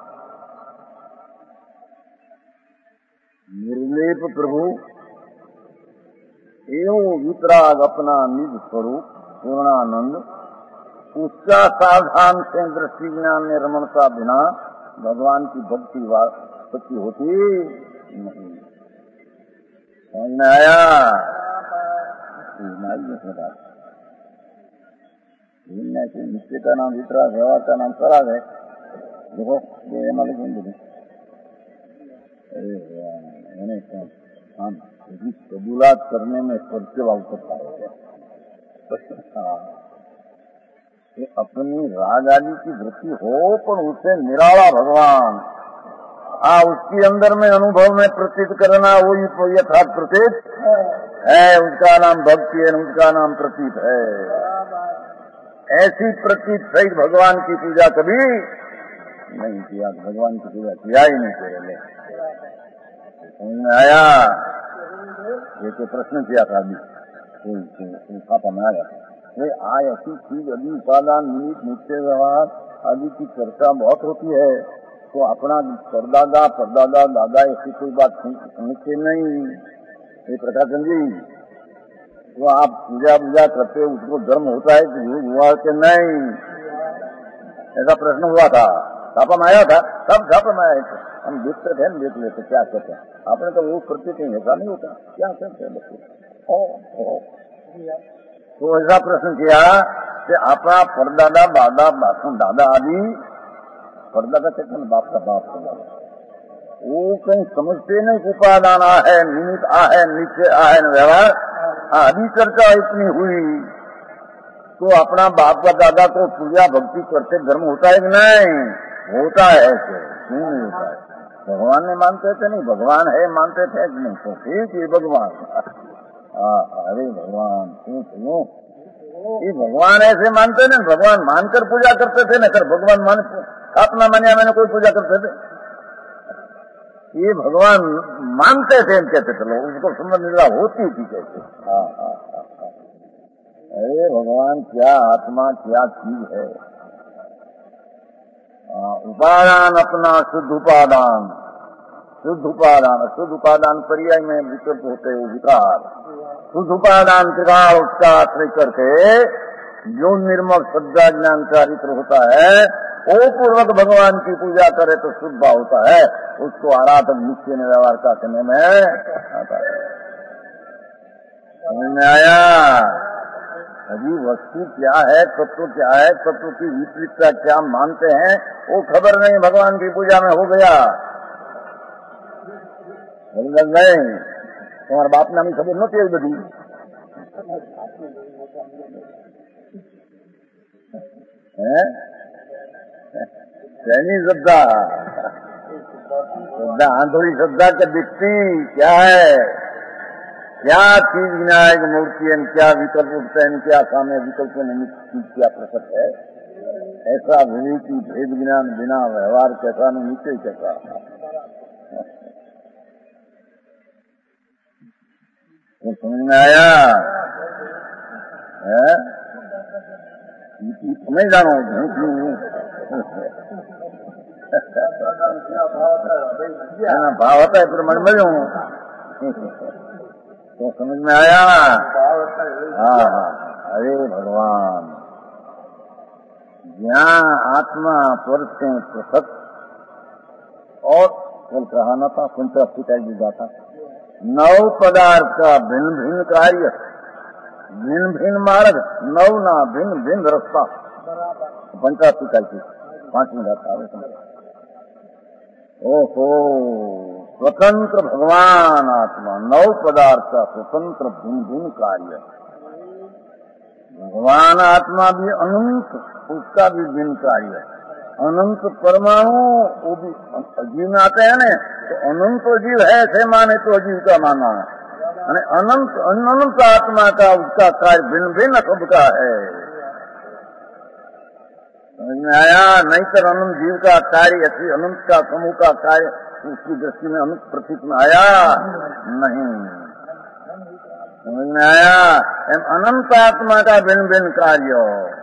निर्लेप प्रभु एवं वितराग अपना निज स्वरूप पूर्णानंद, उसका सावधान से दृष्टि ज्ञान में रमणता बिना भगवान की भक्ति भक्ति होती नहीं। समझ में आया? निश्चय का नाम वितराग, व्यवहार का नाम सराग है। देखो ये मालिक कबूलात करने में परसेवा उतरता है। ये अपनी राग आदि की वृत्ति हो पर उसे निराला भगवान आ उसके अंदर में अनुभव में प्रतीत करना वही यथार्थ प्रतीत है। उसका नाम भक्ति है, उसका नाम प्रतीत है। ऐसी प्रतीत सहित भगवान की पूजा कभी नहीं किया। भगवान की पूजा किया ही नहीं पहले। समझ में आया? ये तो प्रश्न किया था अभी छापा में आया था। ये आय ऐसी चीज अभी उपादान निमित्त नित्य व्यवहार आदि की चर्चा बहुत होती है, तो अपना परदादा परदादा दादा ऐसी कोई बात समझते नहीं। ये प्रकाशन जी तो आप पूजा पूजा करते उसको धर्म होता है कि हुआ कि नहीं, ऐसा प्रश्न हुआ था। छापा में आया था, सब छापा में आया था। हम देखते थे, देख लेते क्या करते हैं। आपने तो वो करते थे, ऐसा नहीं होता क्या करते हैं बच्चे। तो ऐसा प्रश्न किया कि अपना परदादा दादा दादा आदि परदादा कहते हैं बाप का बाप का दादा, वो कहीं समझते नहीं उपादान आ है, निमित्त आ है, नीचे आ है व्यवहार। आदि चर्चा इतनी हुई तो अपना बाप का दादा को पूजा भक्ति करते धर्म होता है कि नहीं? होता है। ऐसे क्यों नहीं होता है? भगवान ने मानते थे नहीं, भगवान है मानते थे कि नहीं? तो ठीक है भगवान। अरे भगवान क्यों ये भगवान ऐसे मानते ना, भगवान मानकर पूजा करते थे न कर भगवान मान अपना मानिया मैंने कोई पूजा करते थे। ये भगवान मानते थे कहते थे, उसको समझ निद्रा होती थी कैसे। हाँ हाँ हाँ। अरे भगवान क्या आत्मा क्या चीज है। उपादान अपना शुद्ध उपादान, शुद्ध उपादान शुद्ध उपादान पर्याय में विकल्प होते हैं विकार। शुद्ध उपादान त्रिकाल उसका आश्रय करके जो निर्मल श्रद्धा ज्ञान चारित्र होता है वो पूर्वक भगवान की पूजा करे तो शुद्ध भाव होता है। उसको आराधन निश्चय में व्यवहार का करने में आता है। समझ में आया? अभी वस्तु क्या है, तत्व क्या है, तत्व की विपरीतता क्या मानते हैं वो खबर नहीं। भगवान की पूजा में हो गया नहीं। तुम्हारे बाप ने हमें खबर नती आई बधी कैनी श्रद्धा श्रद्धा आंधोड़ी श्रद्धा का दिखती क्या है, क्या चीज विनायक मूर्ति है, क्या विकल्प उठते हैं, क्या सामने विकल्प निमित्त चीज क्या प्रकट है। ऐसा विवेकी भेद ज्ञान बिना व्यवहार कैसा नहीं नीचे कैसा। तो समझ में आया है? नहीं जानो भाव होता है फिर मन में हूँ। तो समझ में आया? हाँ हाँ। अरे भगवान ज्ञान आत्मा पर से पृथक और कल कहाना था पंचास्तिका जी जाता नव पदार्थ का भिन्न भिन्न कार्य, भिन्न भिन्न मार्ग, नव ना भिन्न भिन्न रास्ता। पंचास्तिका की पांचवी गाथा। ओहो स्वतंत्र भगवान आत्मा, नव पदार्थ का स्वतंत्र भिन्न भिन्न कार्य। भगवान आत्मा भी अनंत, उसका भी भिन्न कार्य है। अनंत परमाणु वो भी अजीव में आते हैं ना, तो अनंत जीव है ऐसे माने तो अजीव का माना है। अनंत अनंत आत्मा का उसका कार्य भिन्न भिन्न सबका है। समझ में आया? नहीं तो अनंत जीव का कार्य ऐसी अनंत का समूह का कार्य उसकी दृष्टि में अनंत प्रतीत में आया नहीं। समझ में आया? अनंत आत्मा का भिन्न भिन्न कार्य,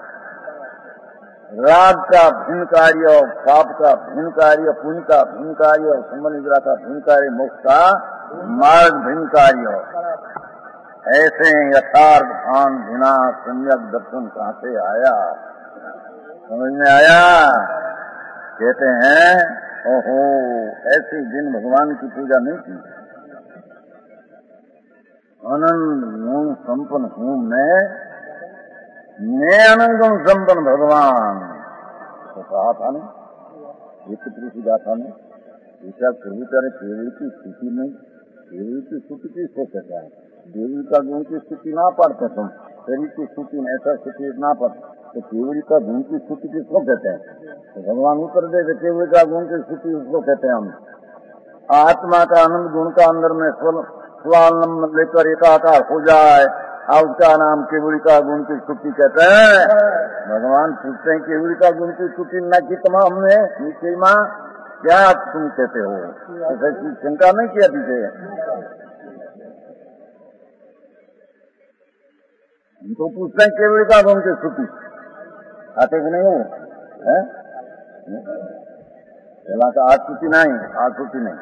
राग का भिन्न कार्य, पाप का भिन्न कार्य, पुण्य का भिन्न कार्य, संबंध निद्रा का भिन्न कार्य, मोक्ष का मार्ग भिन्न कार्य, ऐसे यथार्थ भान बिना सम्यक दर्शन कहाँ से आया? समझ में आया? कहते हैं ओहो ऐसे दिन भगवान की पूजा नहीं की। अनंत गुण संपन्न हूँ मैं, मैं अनंत गुण संपन्न भगवान तो कहा था ना, ये कितनी गाथा में ऐसा प्रभु करे केवल की स्थिति नहीं, केवल की स्थिति किसको कहता है? देवी का गुण की स्थिति ना पढ़ते तुम, शरीर की स्थिति में ऐसा स्थिति ना पढ़ते तो केवल का गुण की स्थिति किसको कहते हैं? तो भगवान उत्तर दे दे केवल का गुण की स्थिति उसको कहते हैं हम। आत्मा का आनंद गुण का अंदर में स्वावलंबन लेकर एकाकार हो जाए, उसका नाम केवल का गुण की स्तुति कहते हैं। भगवान पूछते हैं केवल का गुण की स्तुति न की तमाम में नीचे माँ क्या तुम कहते हो? ऐसा की शंका नहीं किया पीछे। तो पूछते हैं केवल का गुण की स्तुति आते कि नहीं हो? पहला का आज स्तुति नहीं, आज स्तुति नहीं,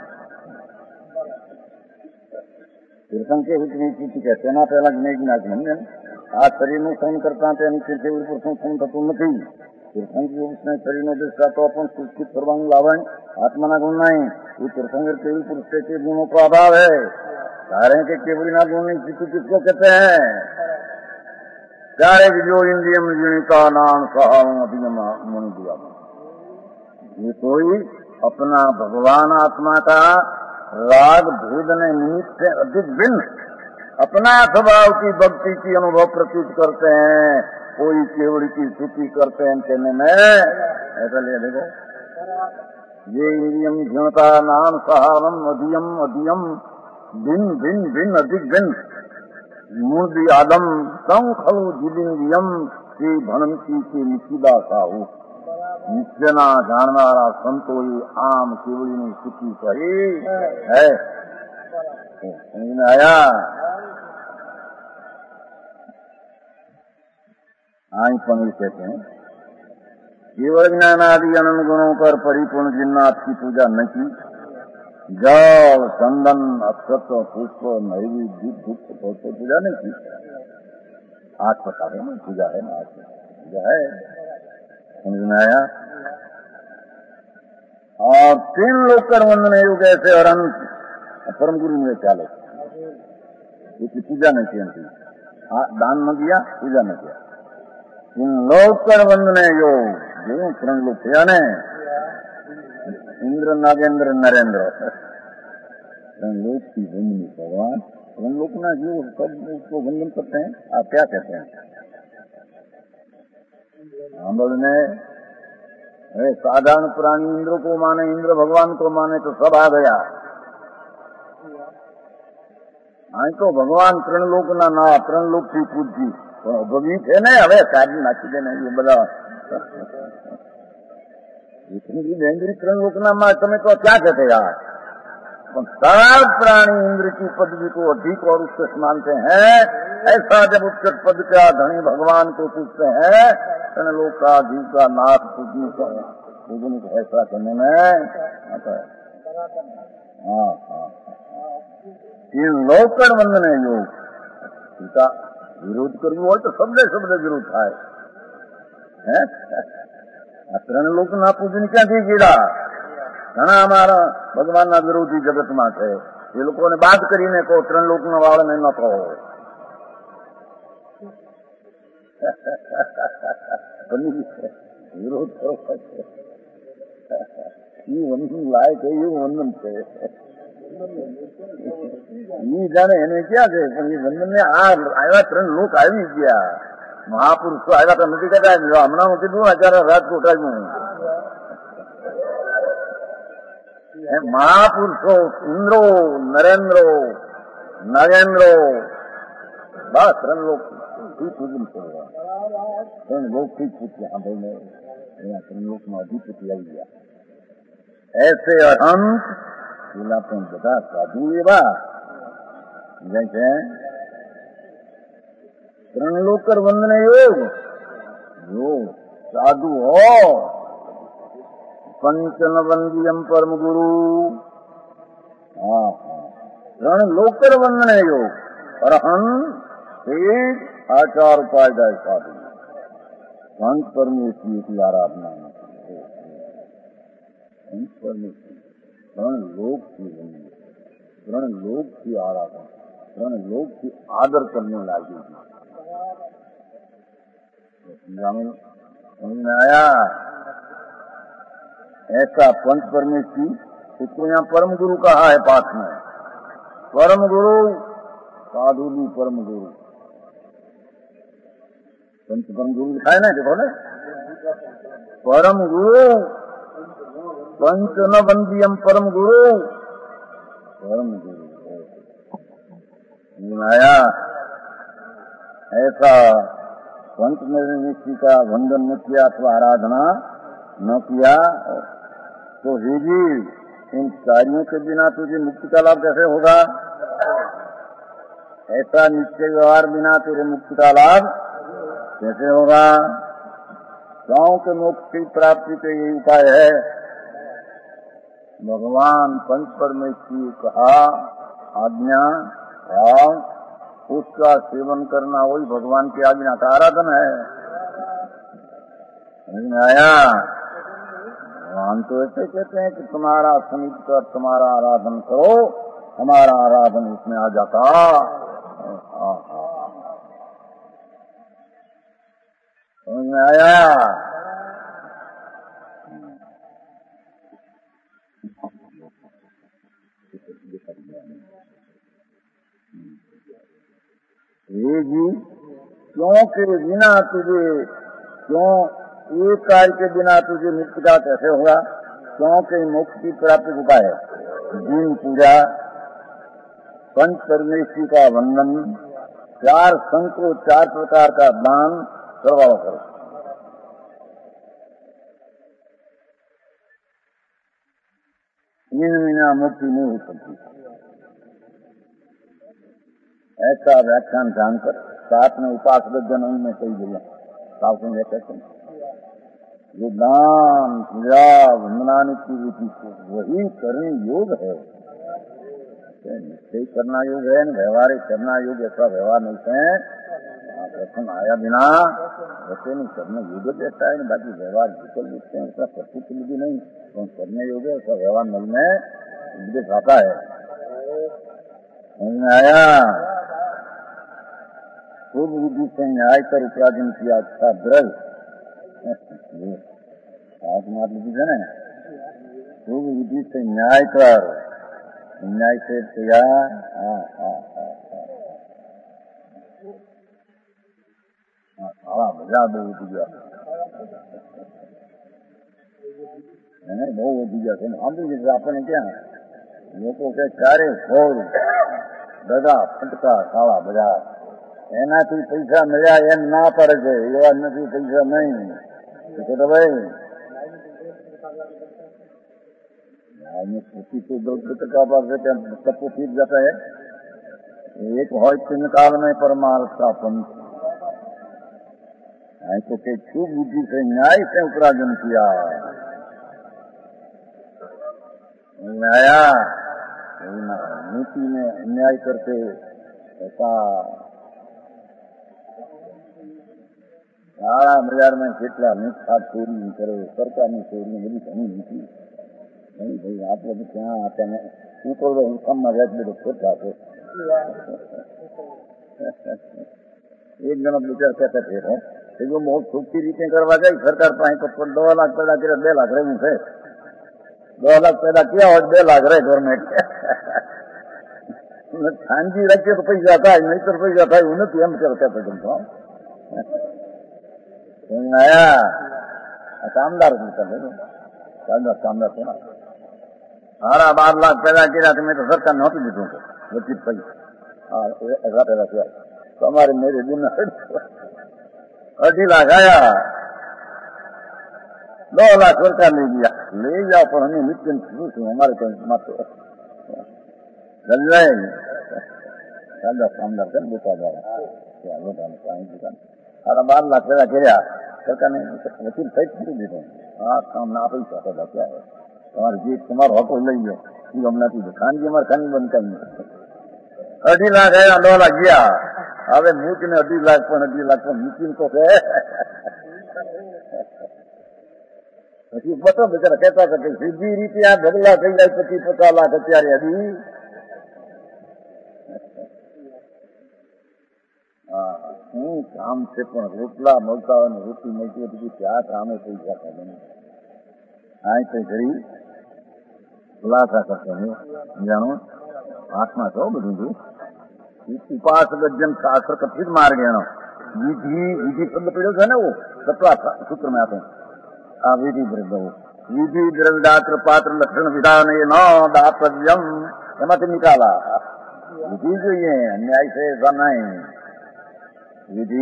तीर्थन के हित में स्तुति कहते ना पहला नहीं ना हमने आज शरीर में सहन करता है फिर केवल पुरुषों सहन करते नहीं तीर्थन की उसने शरीर में दृष्टा तो अपन सुखित सर्वांग लाभन आत्मा ना गुण नहीं, ये तीर्थंकर केवल पुरुष के गुणों का अभाव है। सारे के केवल ना गुण नहीं स्तुति किसको कहते हैं? चारे जो इंद्रियम जीणिका नाम सहाधियम मन दिया, ये कोई अपना भगवान आत्मा का राग भेद ने निमित्त से अधिक भिन्न अपना स्वभाव की भक्ति की अनुभव प्रतीत करते हैं, कोई केवल की स्तुति करते हैं कहने में ऐसा ले देखो ये इंद्रियम जीणता नाम सहारम अधियम अधियम भिन्न भिन्न भिन्न अधिक भिन्न मूर्ति आदम तम खलु जिलिंगियम श्री भनंती के निशिदा साहू निश्चना जाननारा संतोई आम केवली में स्तुति सही है। समझ में आया? आई पंडित कहते हैं केवल ज्ञान आदि अनंत गुणों पर परिपूर्ण जिन्नाथ की पूजा न की, जल चंदन अक्षत पुष्प नैवी दीप धूप तो पूजा नहीं की। आज पता है ना पूजा है ना, आज पूजा है। समझ में आया? और तीन लोग कर वंदन योग ऐसे और परम गुरु में चाले ये पूजा नहीं की उनकी, दान न दिया पूजा न किया। तीन लोग कर वंदन योग जो तीन लोग थे ने इंद्र नागेंद्र नरेंद्र तीन लोग की वंदनी भगवान तीन लोग ना जो सब उसको वंदन करते हैं। आप क्या कहते हैं? हम बोलने साधारण प्राणी इंद्र को माने, इंद्र भगवान को माने तो सब आ गया। आई तो भगवान त्रिलोक ना ना त्रिलोक की पूजी भगवीत है ना, હવે કાર્ય નાખી દેને એ બધા इतनी इंद्र त्रिलोक ना मां તમે तो क्या कहते यार? सब प्राणी इंद्र की पदवी को अधिक और उत्कृष्ट मानते हैं। ऐसा जब उत्कृष्ट पद का धनी भगवान को पूछते हैं लोग का जीव का नाथ पूजने का पूजने का ऐसा करने में आता है। हाँ हाँ तीन लोग कर वंदन है योग इनका विरोध करવું હોય तो शब्द शब्द विरोध થાય। ત્રણ લોક ના પૂજન ક્યાંથી કીધા? ઘણા અમારા ભગવાનના વિરોધી જગતમાં છે, એ લોકોને બાદ કરીને કહો ત્રણ લોકના વાળને ન કહો। વિરોધ કરો એ વંદન લાયક છે, એવું વંદન છે એ જાણે એને ક્યાં છે, પણ એ વંદન ને આ આવ્યા ત્રણ લોક આવી ગયા મહાપુરુષો આવ્યા તો નથી કહેતા હમણાં હું કીધું અત્યારે રાજકોટ આવ્યું મહાપુરુષો ઇન્દ્રો નરેન્દ્રો નગેન્દ્રો બસ ત્રણ લોક પૂજન કરવા ત્રણ લોક થી પૂછ્યા ભાઈને અહીંયા ત્રિલોકનો અધિપતિ આવી ગયા. ऐसे अहंत પેલા પણ બધા સાધુ એવા જે છે ત્રણલોકર વંદન યોગ જો સાધુ હો પંચન વંદિયમ પરમ ગુરુ હા ત્રણ લોકર વંદન યોગ અરહંત એક આચાર ઉપાય સાધુ સંત પરમેશ્વરી की आराधना संत परमेश्वरी ત્રણ लोक की वंदन ત્રણ लोक की आराधना ત્રણ लोक की आदर करने लगी समझ में आया. ऐसा पंच परमेश्वरी इसको यहाँ परम गुरु कहा है पाठ में. परम गुरु साधु भी परम गुरु पंच परम गुरु दिखाए ना देखो ना परम गुरु पंच न वंदियम परम गुरु परम गुरु आया. ऐसा पंच निर्मिष्टि का वंदन न किया अथवा आराधना न किया तो हे जी इन कार्यों के बिना तुझे मुक्ति का लाभ कैसे होगा. ऐसा निश्चय व्यवहार बिना तेरे मुक्ति का लाभ कैसे होगा. गांव के मोक्ष की प्राप्ति के यही उपाय है. भगवान पंच परमेश्वरी कहा आज्ञा भाव उसका सेवन करना वही भगवान की आज्ञा का आराधन है. समझ आया. भगवान तो ऐसे कहते हैं कि तुम्हारा समीप कर तुम्हारा आराधन करो हमारा आराधन इसमें आ जाता. समझ में आया. ये जी क्यों के बिना तुझे क्यों एक कार्य के बिना तुझे मुक्ति का कैसे होगा. क्योंकि मोक्ष की प्राप्ति उपाय है दीन पूजा पंच परमेश्वरी का वंदन चार संको चार प्रकार का दान करवाओ करो. इन बिना मुक्ति नहीं हो सकती. ऐसा व्याख्यान जानकर साथ में उपासक जन में कई जगह साथ में कहते हैं ये दान पूजा वंदनाने की रीति को वही करने योग है. निश्चय करना योग है न व्यवहारिक करना योग. ऐसा व्यवहार नहीं है दर्शन आया बिना वैसे नहीं करने योग जैसा है. बाकी व्यवहार विकल लिखते हैं ऐसा प्रस्तुत भी नहीं तो करने योग है. ऐसा व्यवहार नल में उपदेश आता है. समझ में आया. खूब विधि से न्याय कर उपार्जन किया अच्छा द्रव्य मार लीजिए ना. खूब विधि से न्याय कर न्याय से किया सारा मजा बહુ વધી ગયા બહુ વધી ગયા છે. સાંભળી જશે આપણને ક્યાં લોકો કે ચારે ફોડ બધા ફટકા ખાવા બધા એનાથી પૈસા મળ્યા એમ ના પડે છે એવા નથી પૈસા નહીં तो भाई खुशी तो दो टका पर सबको ठीक जाता है. एक हो चिन्ह काल में परमार्थ का पंथ तो के छू बुद्धि से न्याय से उपार्जन किया. न्याया नीति में अन्याय करके ऐसा सारा बाजार में કેટલા મીઠા ચોરી કરે સરકારની ચોરી બધી ઘણી નીતિ નહીં ભાઈ આપણે ક્યાં આતા ને ઉપર હુકમમાં જાય બધું ખોટા છે. એક જણો વિચાર કહેતા છે કે જો બહુ ખોટી રીતે કરવા જાય સરકાર પાસે તો દો લાખ પેદા કરે બે લાખ રહેવું છે. દો લાખ પેદા ક્યાં હોય બે લાખ રહે ગવર્મેન્ટ ખાનગી રાખીએ તો પૈસા થાય નહીતર પૈસા થાય એવું નથી એમ કહેતા ગમતો. आया कामदार कामदार कामदार था सारा बार लाख पैदा किया तो मैं तो सरकार ने होती दीदू वचित पैसा ऐसा पैदा किया तो हमारे मेरे दिन अढ़ी लाख आया दो लाख रुपया ले लिया, ले जाओ पर हमें नित्य खुश हूँ, हमारे को मत चल जाएंगे। चल जाओ काम कर बेटा जा रहा दुकान सारा बारह लाख रुपया गिरा सरकार ने वकील सहित पूरी दे दें। हाँ काम ना पैसा तो क्या है तुम्हारे जीत तुम्हारा होटल लई है हमने दुकान की हमारे खानी बंद करनी अढ़ी लाख है दो लाख गया હવે મૂક ને અઢી લાખ પણ અઢી લાખ પણ મૂકીને તો છે પછી બતો બિચારા કહેતા હતા કે સીધી રીતે આ ઢગલા થઈ જાય પછી પચાસ લાખ અત્યારે હજી હા શું કામ છે પણ રોટલા મળતા હોય ને રોટી મળતી હોય પછી ત્યાં કામે થઈ જતા બને આ તો ઘડી ખુલાસા કરતો હું જાણો આત્મા છો બધું છું उपासक जन शास्त्र कथित मार गया ना विधि विधि शब्द पीड़ो है ना वो सत्वा सूत्र में आते हैं विधि द्रव्य विधि द्रव्य दात्र पात्र लक्षण विधान ये न दातव्यम एम निकाला विधि जो ये न्याय से नहीं विधि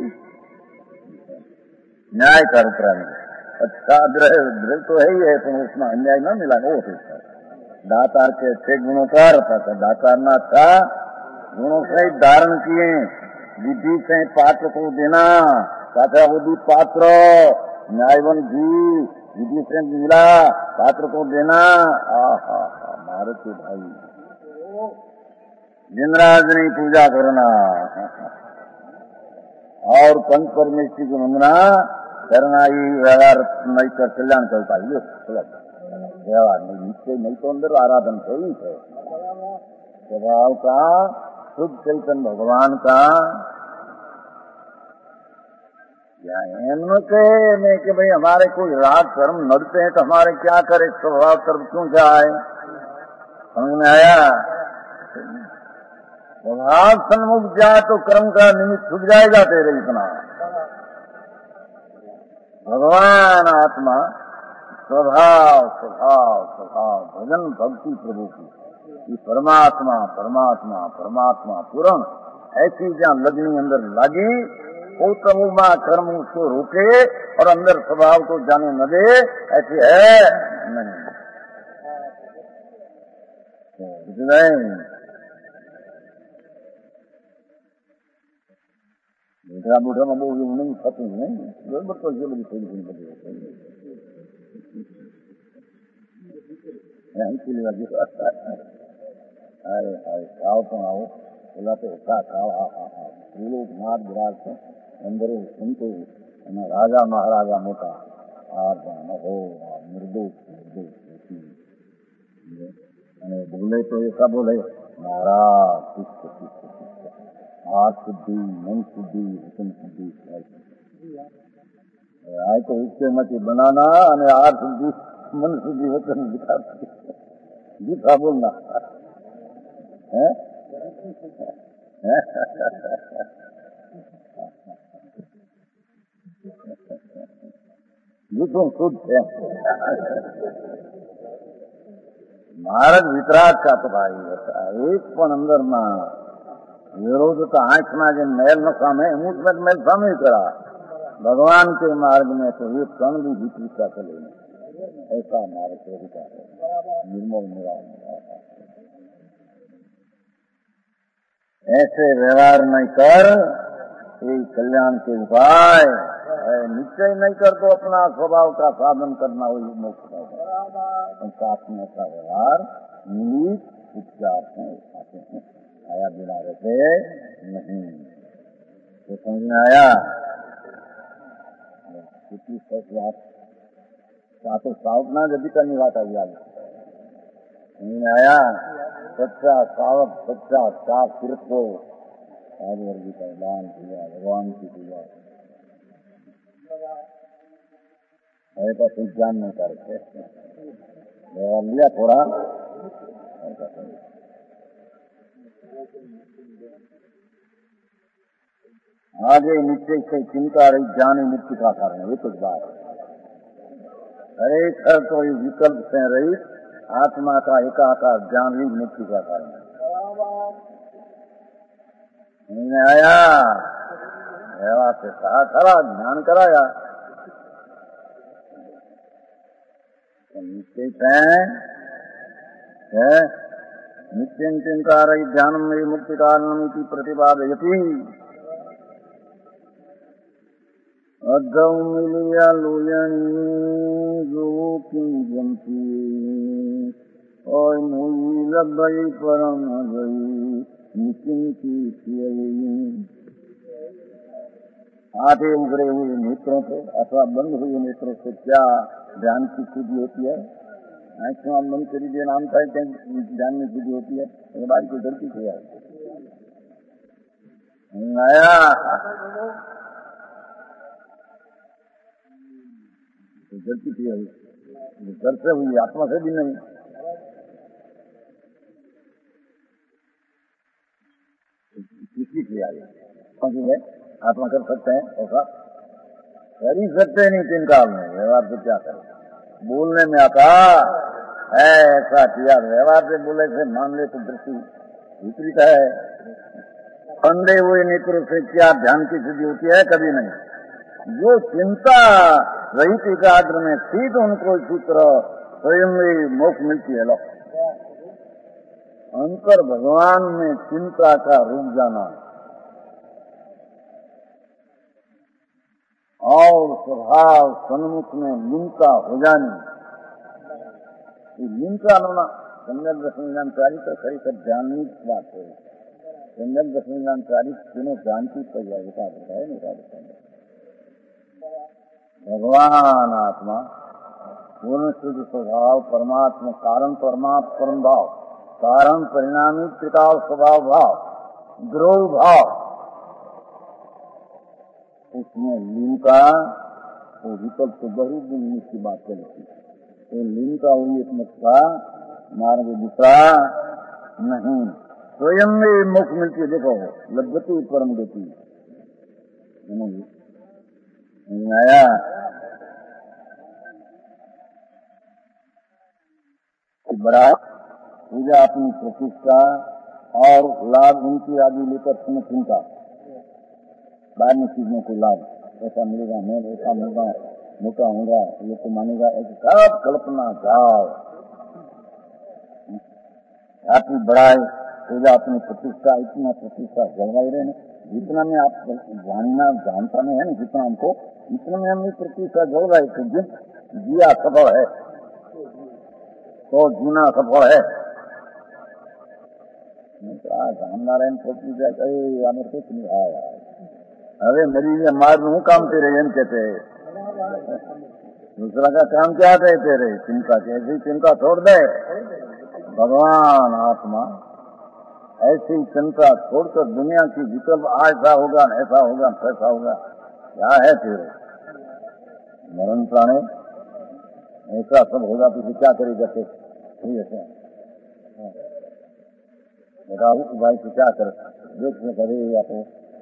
न्याय का अभिप्राय अच्छा द्रव्य तो है ही है तो उसमें अन्याय न मिला वो दातार के अच्छे गुणों का रहता था दातार ना था गुणों से धारण किए विधि से पात्र को देना पात्र पात्र न्यायवन जी विधि से मिला पात्र को देना आहा मारे तो भाई जिनराज ने पूजा करना और पंच परमेश्वरी को मंगना करना ही व्यवहार नहीं कर कल्याण करता ये व्यवहार नहीं निश्चय नहीं तो अंदर आराधन सही है स्वभाव का शुद्ध चैतन्य भगवान का या के में कि भाई हमारे कोई राग कर्म नड़ते हैं तो हमारे क्या करे स्वभाव कर्म क्यों जाए समझ में आया स्वभाव सन्मुख जाए तो कर्म का निमित्त छूट जाएगा तेरे इतना भगवान आत्मा स्वभाव स्वभाव स्वभाव भजन भक्ति प्रभु की ये परमात्मा परमात्मा परमात्मा पूर्ण ऐसी जहाँ लगनी अंदर लगी वो तब माँ कर्म उसको रोके और अंदर स्वभाव को जाने न दे ऐसी है नहीं बूढ़ा बूढ़ा में वो नहीं खत्म नहीं बराबर तो ये बड़ी थोड़ी बड़ी अरे अरे खाओ तो आओ बोला तो होता खाओ हा हा हा पूरे नाथ विराज से अंदर सुनते राजा महाराजा मोटा आर हो निर्दोष निर्दोष बोले तो ऐसा बोले महाराज शिष्ट शिष्ट शिष्ट आर शुद्धि मन शुद्धि वचन शुद्धि आए तो उसके मत बनाना आर शुद्धि मन शुद्धि वचन दिखा दिखा बोलना है युद्धों शुद्ध है महाराज वितराग का तो भाई होता एक पण अंदर में विरोध तो आंख ना जो मैल न सामे मुझ में मैल सामे करा भगवान के मार्ग में तो एक कण भी भीतरी का चले ऐसा मार्ग प्रभु का निर्मल निरा ऐसे व्यवहार नहीं कर ये कल्याण के उपाय निश्चय नहीं कर तो अपना स्वभाव का साधन करना वही मोक्ष का साथ में ऐसा व्यवहार नीत उपचार में आते हैं आया बिना रहते नहीं तो समझ में आया कितनी फैसला तो सावधान जब का निवाता याद समझ में आया सच्चा सावक सच्चा साफ सिर्फ को आज वर्गी का दान किया भगवान की पूजा ऐसा कुछ जान नहीं करते व्यवहार लिया थोड़ा आगे निश्चय से चिंता रही जाने मुक्ति का कारण है ये कुछ बात हरे खर तो विकल्प से रही आत्मा का एकाकार ज्ञान ही मुक्ति का कारण है आया से कहा खरा ज्ञान कराया निश्चित है, है? नित्यं चिंतारय ध्यानम मे मुक्ति कारणमिति प्रतिपादयति। अद्धौ मिलिया लोयनी जो किंजंती और मुई लभई परम गई निचिंती कियई। आधे उभरे हुए नेत्रों से अथवा बंद हुए नेत्रों से क्या ध्यान की सिद्धि होती है? आंखों बंद करी दे नाम था क्या ध्यान में सिद्धि होती है? बारी को गलती किया आया तो गलती की हुई घर से हुई, आत्मा से भी नहीं। किसी किया है आत्मा कर सकते हैं ऐसा? कर ही सकते नहीं। तीन काल में व्यवहार से क्या करें? बोलने में आता है ऐसा किया, व्यवहार से बोले से मान ले तो दृष्टि विपरीत है। अंधे हुए नेत्रों से क्या ध्यान की सिद्धि होती है? कभी नहीं। जो चिंता रहित एकाग्र में सीध उनको इसी तरह स्वयं में मोक्ष मिलती है। लो अंतर भगवान में चिंता का रुक जाना और स्वभाव सन्मुख में लीनता हो जानी, लीनता होना सम्यक दर्शनचारी तो खरी सब जाननी बात है। सम्यक दर्शनचारी तीनों जानती परिभाषा है नहीं। भगवान आत्मा पूर्ण शुद्ध स्वभाव परमात्मा कारण परमात्मा परम भाव कारण परिणामी त्रिकाल स्वभाव भाव द्रोह भाव, उसमें लीनता और विकल्प तो बहुत दिन की बात चलती है। तो लीनता हुई एक मुक्ता मार्ग दूसरा नहीं, स्वयं में मोक्ष मिलती है। देखो लभ्यते परम गति आया। बड़ा पूजा अपनी प्रतिष्ठा और लाभ उनकी आदि लेकर तुम्हें चिंता बाद में चीजों को लाभ ऐसा मिलेगा, मैं ऐसा मिलेगा, मोटा होगा, ये तो मानेगा, ऐसा सब कल्पना जाओ। आपकी बड़ाई पूजा अपनी प्रतिष्ठा इतना प्रतिष्ठा जलवाई रहे, जितना में आप जानना जानता नहीं है ना, जितना हमको इतना में हमने प्रतिष्ठा जलवाई तो जिन जिया सफल है तो जीना सफल है। नारायण प्रतिष्ठा कहे कुछ नहीं आया, अरे मरीज मार हूँ काम तेरे एम कहते दूसरा का काम क्या है तेरे चिंता की, ऐसी चिंता छोड़ दे। भगवान आत्मा ऐसी चिंता छोड़कर दुनिया की विकल्प ऐसा होगा ऐसा होगा ऐसा होगा क्या है तेरे मरण प्राणे ऐसा सब होगा तो क्या करेगा? बताओ भाई से क्या कर देख में करे या तो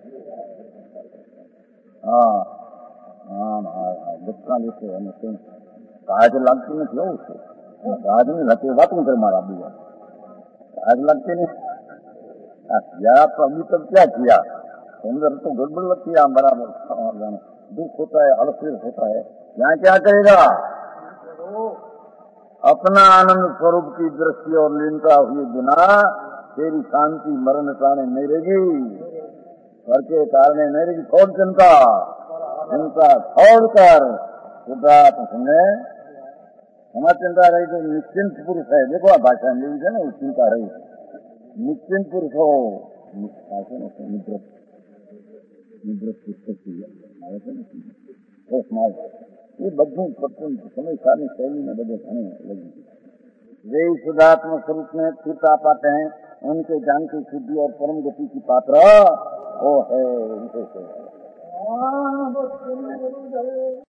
हाँ हाँ हाँ दुखा लेते हैं काज लगती नहीं क्यों उसको काज नहीं लगते बात नहीं कर मारा दिया काज लगते नहीं या तो अभी तक क्या किया अंदर तो गड़बड़ लगती है बराबर दुख होता है अलफिर होता है। यहाँ क्या करेगा? अपना आनंद स्वरूप की दृष्टि और लीनता हुई बिना तेरी शांति मरण प्राणे नहीं रहेगी, घर के कारण नहीं रहेगी। छोड़ चिंता चिंता छोड़कर सिद्धार्थ सुने हमारी चिंता रही तो निश्चिंत पुरुष है। देखो आप भाषा में है ना चिंता रही निश्चिंत पुरुष हो निद्र निद्र ये बधु समय सारी शैली में बधे घने लगी। वे शुद्धात्मक स्वरूप में स्थिरता पाते हैं, उनके ज्ञान की सिद्धि और परम गति की पात्र वो है।